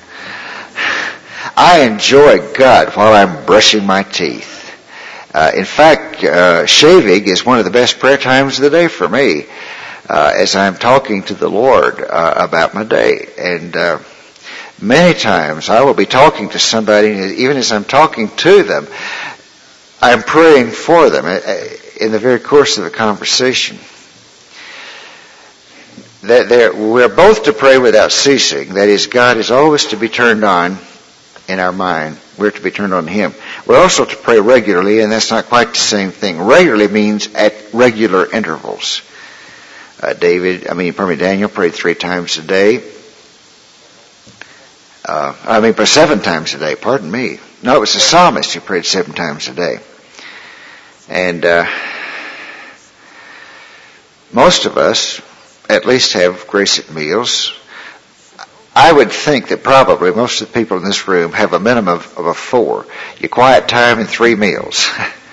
Speaker 2: I enjoy God while I'm brushing my teeth. In fact, shaving is one of the best prayer times of the day for me, as I'm talking to the Lord about my day. And many times I will be talking to somebody, even as I'm talking to them, I'm praying for them in the very course of the conversation. We're both to pray without ceasing. That is, God is always to be turned on in our mind. We're to be turned on to Him. We're also to pray regularly, and that's not quite the same thing. Regularly means at regular intervals. Daniel prayed 3 times a day. 7 times a day, pardon me. No, it was the psalmist who prayed 7 times a day. And most of us at least have grace at meals. I would think that probably most of the people in this room have a minimum of a 4. Your quiet time and 3 meals.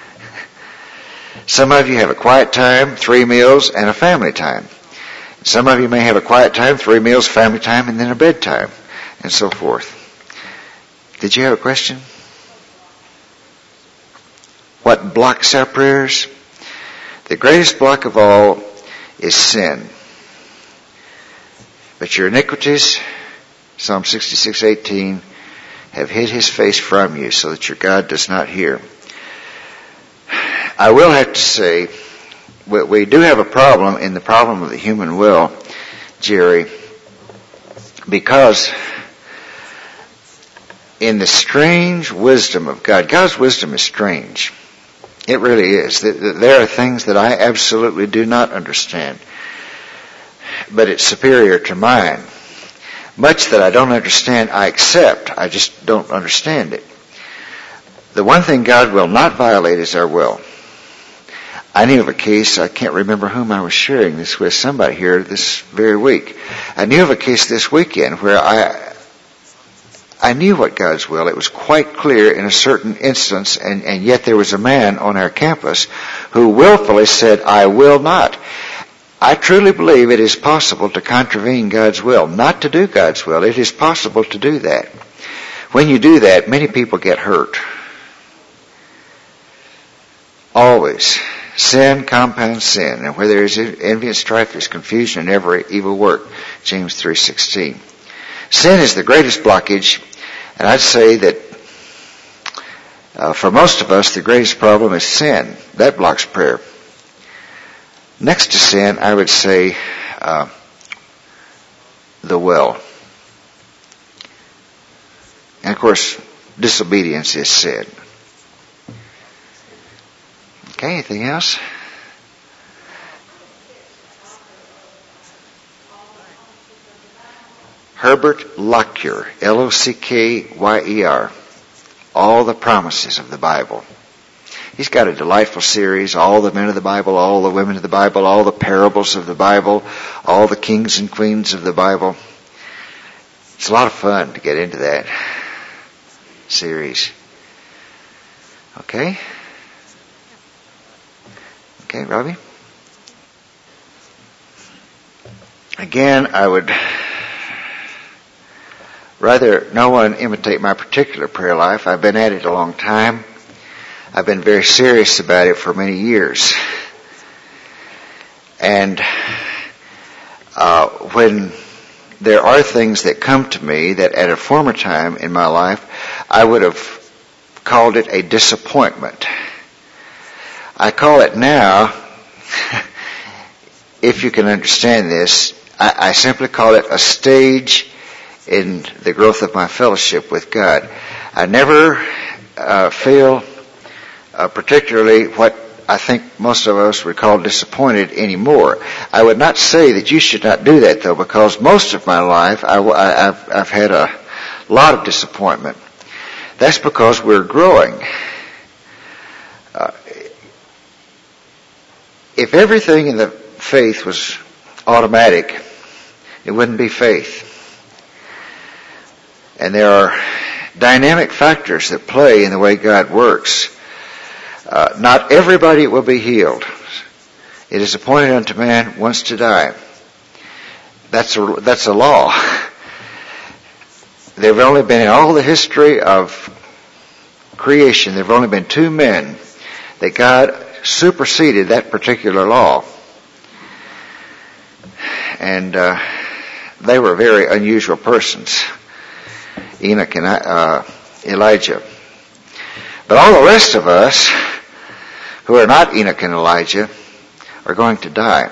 Speaker 2: Some of you have a quiet time, 3 meals, and a family time. Some of you may have a quiet time, 3 meals, family time, and then a bedtime, and so forth. Did you have a question? What blocks our prayers? The greatest block of all is sin. But your iniquities, Psalm 66:18, have hid his face from you so that your God does not hear. I will have to say, we do have a problem in the problem of the human will, Jerry, because in the strange wisdom of God, God's wisdom is strange. It really is. There are things that I absolutely do not understand, but it's superior to mine. Much that I don't understand, I accept. I just don't understand it. The one thing God will not violate is our will. I knew of a case, I can't remember whom I was sharing this with, somebody here this very week. I knew of a case this weekend where I knew what God's will. It was quite clear in a certain instance, and yet there was a man on our campus who willfully said, I will not. I truly believe it is possible to contravene God's will, not to do God's will. It is possible to do that. When you do that, many people get hurt. Always. Sin compounds sin, and where there is envy and strife, there is confusion and every evil work. James 3:16. Sin is the greatest blockage, and I'd say that for most of us, the greatest problem is sin. That blocks prayer. Next to sin, I would say the will. And of course, disobedience is sin. Okay, anything else? Herbert Lockyer, Lockyer, All the Promises of the Bible. He's got a delightful series, all the men of the Bible, all the women of the Bible, all the parables of the Bible, all the kings and queens of the Bible. It's a lot of fun to get into that series. Okay? Okay, Robbie? Again, I would rather no one imitate my particular prayer life. I've been at it a long time. I've been very serious about it for many years. And when there are things that come to me that at a former time in my life, I would have called it a disappointment. I call it now, if you can understand this, I simply call it a stage in the growth of my fellowship with God. I never feel particularly what I think most of us would call disappointed anymore. I would not say that you should not do that, though, because most of my life I've had a lot of disappointment. That's because we're growing. If everything in the faith was automatic, it wouldn't be faith. And there are dynamic factors that play in the way God works. Not everybody will be healed. It is appointed unto man once to die. That's a law. There have only been in all the history of creation, there have only been 2 men that God superseded that particular law. And they were very unusual persons, Enoch and Elijah. But all the rest of us who are not Enoch and Elijah are going to die.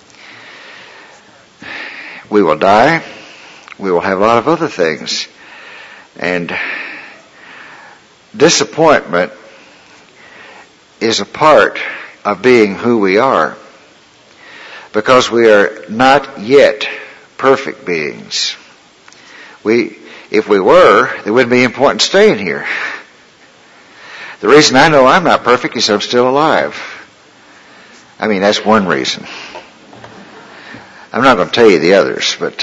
Speaker 2: We will die. We will have a lot of other things. And disappointment is a part of being who we are, because we are not yet perfect beings. If we were, there wouldn't be any point in staying here. The reason I know I'm not perfect is I'm still alive. I mean, that's one reason. I'm not going to tell you the others, but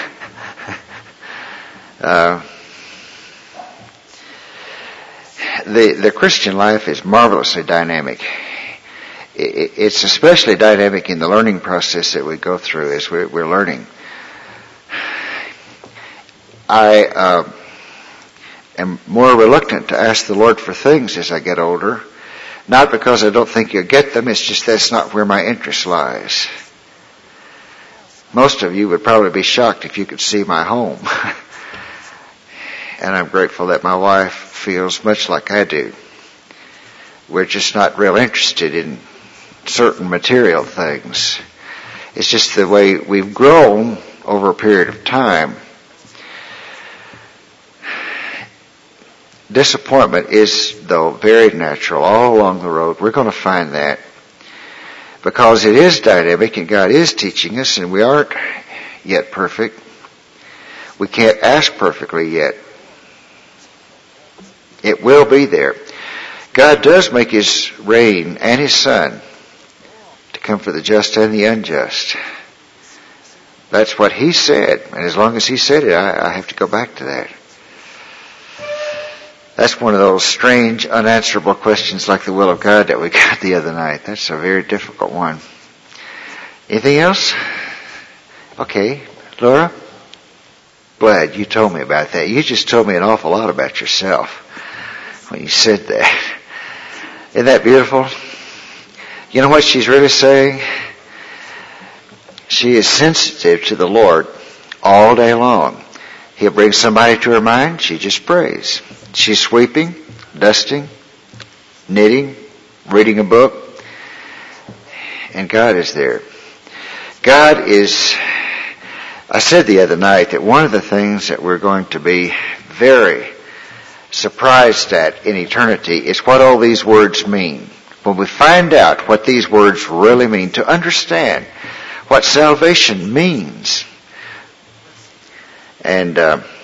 Speaker 2: the Christian life is marvelously dynamic. It's especially dynamic in the learning process that we go through as we're learning. I am more reluctant to ask the Lord for things as I get older, not because I don't think you'll get them, it's just that's not where my interest lies. Most of you would probably be shocked if you could see my home. And I'm grateful that my wife feels much like I do. We're just not real interested in certain material things. It's just the way we've grown over a period of time. Disappointment is, though, very natural all along the road. We're going to find that. Because it is dynamic and God is teaching us and we aren't yet perfect. We can't ask perfectly yet. It will be there. God does make His rain and His sun to come for the just and the unjust. That's what He said. And as long as He said it, I have to go back to that. That's one of those strange, unanswerable questions like the will of God that we got the other night. That's a very difficult one. Anything else? Okay. Laura? Glad you told me about that. You just told me an awful lot about yourself when you said that. Isn't that beautiful? You know what she's really saying? She is sensitive to the Lord all day long. He'll bring somebody to her mind, she just prays. She's sweeping, dusting, knitting, reading a book, and God is there. God is, I said the other night that one of the things that we're going to be very surprised at in eternity is what all these words mean. When we find out what these words really mean, to understand what salvation means. And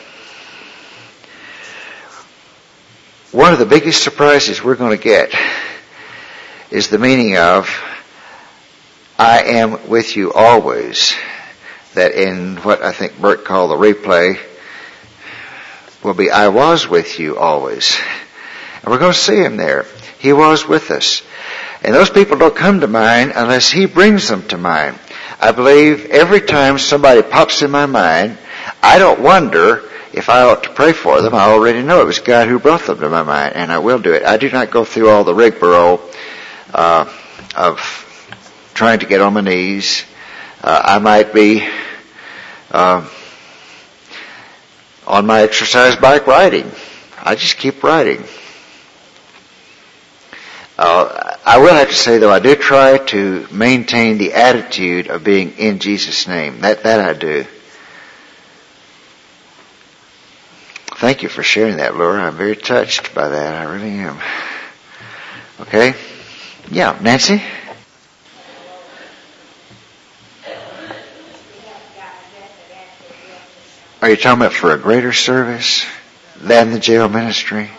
Speaker 2: one of the biggest surprises we're going to get is the meaning of I am with you always. That in what I think Bert called the replay will be I was with you always. And we're going to see Him there. He was with us. And those people don't come to mind unless He brings them to mind. I believe every time somebody pops in my mind, I don't wonder if I ought to pray for them. I already know it was God who brought them to my mind, and I will do it. I do not go through all the rigmarole of trying to get on my knees. I might be on my exercise bike riding. I just keep riding. I will have to say, though, I do try to maintain the attitude of being in Jesus' name. That I do. Thank you for sharing that, Laura. I'm very touched by that. I really am. Okay? Yeah, Nancy? Are you talking about for a greater service than the jail ministry?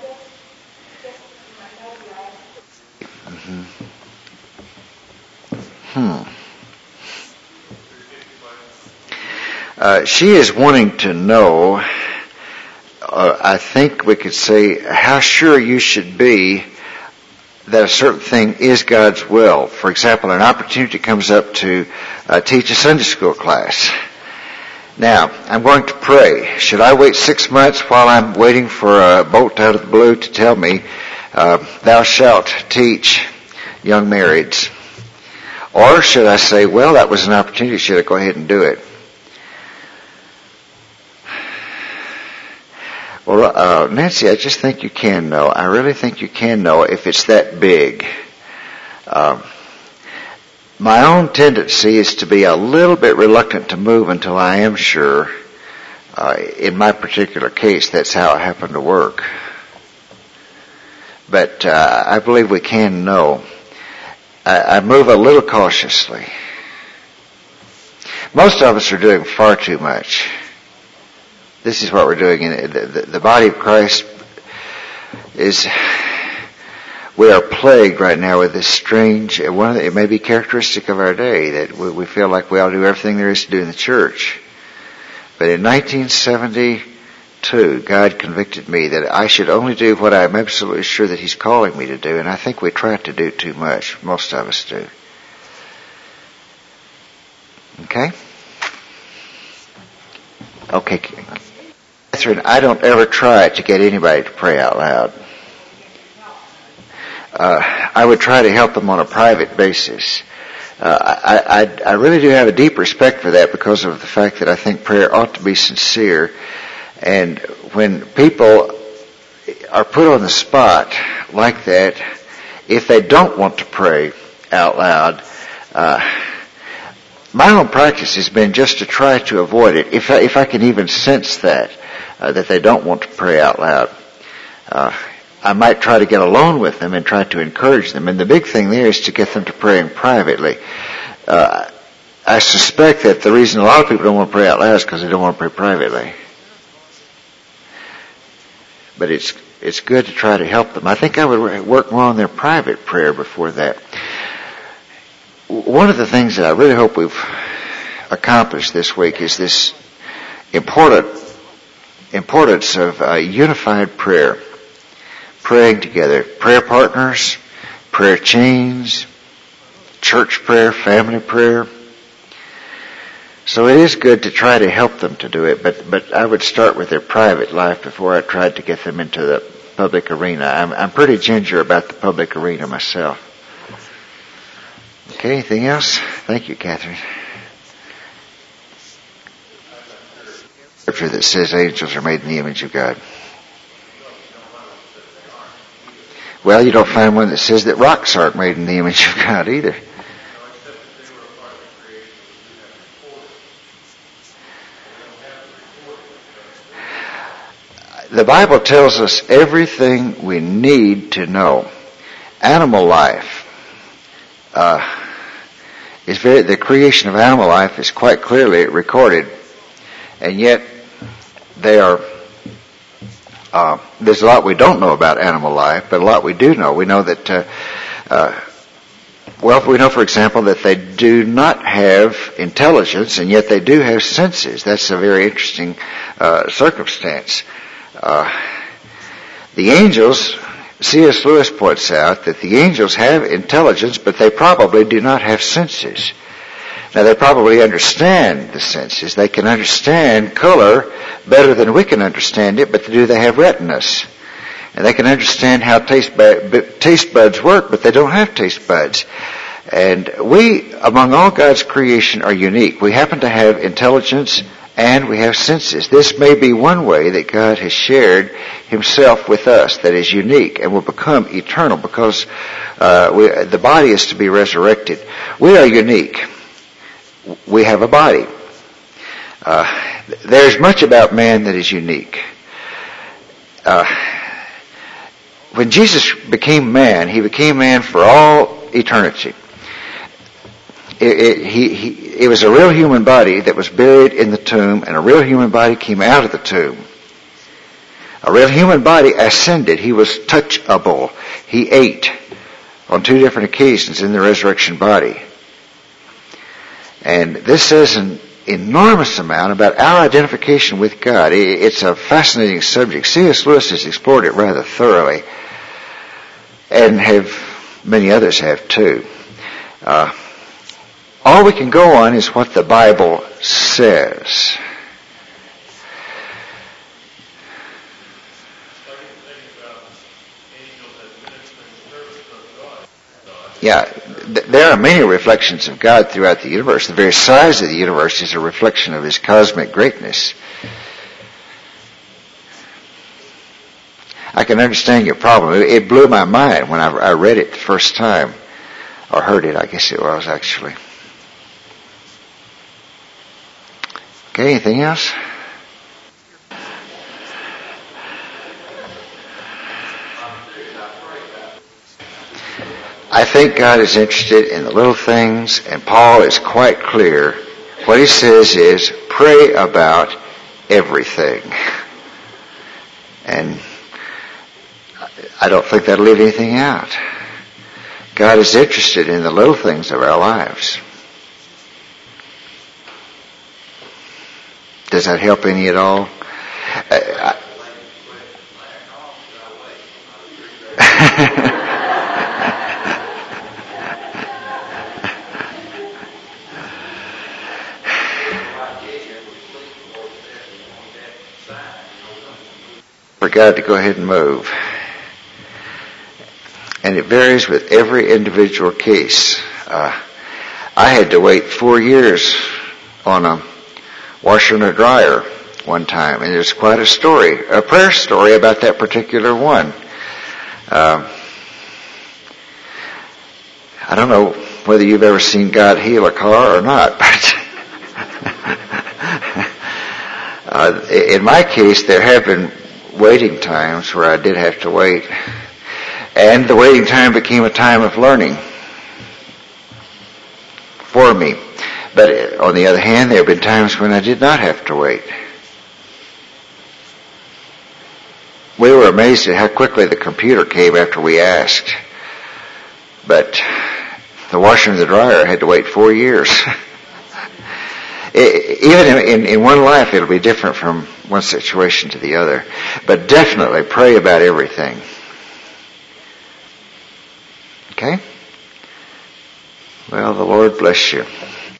Speaker 2: She is wanting to know, I think we could say, how sure you should be that a certain thing is God's will. For example, an opportunity comes up to teach a Sunday school class. Now, I'm going to pray. Should I wait 6 months while I'm waiting for a bolt out of the blue to tell me, thou shalt teach young marrieds? Or should I say, well, that was an opportunity, should I go ahead and do it? Well, Nancy, I just think you can know. I really think you can know if it's that big. My own tendency is to be a little bit reluctant to move until I am sure. In my particular case, that's how it happened to work. but I believe we can know. I move a little cautiously. Most of us are doing far too much. This is what we're doing. The body of Christ we are plagued right now with this strange, it may be characteristic of our day, that we feel like we ought to do everything there is to do in the church. But in 1972, God convicted me that I should only do what I'm absolutely sure that He's calling me to do, and I think we try to do too much. Most of us do. Okay? Okay. Catherine, I don't ever try to get anybody to pray out loud. I would try to help them on a private basis. I really do have a deep respect for that because of the fact that I think prayer ought to be sincere. And when people are put on the spot like that, if they don't want to pray out loud, my own practice has been just to try to avoid it. If I can even sense that they don't want to pray out loud, I might try to get alone with them and try to encourage them. And the big thing there is to get them to praying privately. I suspect that the reason a lot of people don't want to pray out loud is because they don't want to pray privately. But it's good to try to help them. I think I would work more on their private prayer before that. One of the things that I really hope we've accomplished this week is this importance of unified prayer. Praying together. Prayer partners, prayer chains, church prayer, family prayer. So it is good to try to help them to do it, but I would start with their private life before I tried to get them into the public arena. I'm pretty ginger about the public arena myself. Okay, anything else? Thank you, Catherine. Scripture that says angels are made in the image of God. Well, you don't find one that says that rocks aren't made in the image of God either. The Bible tells us everything we need to know. Animal life the creation of animal life is quite clearly recorded, and yet there's a lot we don't know about animal life, but a lot we do know. We know that, we know, for example, that they do not have intelligence, and yet they do have senses. That's a very interesting circumstance. The angels, C.S. Lewis points out that the angels have intelligence, but they probably do not have senses. Now, they probably understand the senses. They can understand color better than we can understand it, but do they have retinas? And they can understand how taste buds work, but they don't have taste buds. And we, among all God's creation, are unique. We happen to have intelligence and we have senses. This may be one way that God has shared Himself with us that is unique and will become eternal because the body is to be resurrected. We are unique. We have a body. There's much about man that is unique. When Jesus became man, He became man for all eternity. It was a real human body that was buried in the tomb, and a real human body came out of the tomb. A real human body ascended. He was touchable. He ate on 2 different occasions in the resurrection body. And this says an enormous amount about our identification with God. It's a fascinating subject. C.S. Lewis has explored it rather thoroughly, and many others have too. All we can go on is what the Bible says. Yeah, there are many reflections of God throughout the universe. The very size of the universe is a reflection of His cosmic greatness. I can understand your problem. It blew my mind when I read it the first time, or heard it, I guess it was actually. Okay, anything else? I think God is interested in the little things, and Paul is quite clear. What he says is, pray about everything. And I don't think that'll leave anything out. God is interested in the little things of our lives. Does that help any at all? For God to go ahead and move. And it varies with every individual case. I had to wait 4 years on a washer and a dryer one time, and there's quite a story, a prayer story about that particular one. I don't know whether you've ever seen God heal a car or not, but in my case, there have been waiting times where I did have to wait. And the waiting time became a time of learning for me. But on the other hand, there have been times when I did not have to wait. We were amazed at how quickly the computer came after we asked. But the washer and the dryer had to wait 4 years. Even in one life, it'll be different from one situation to the other. But definitely pray about everything. Okay? Well, the Lord bless you.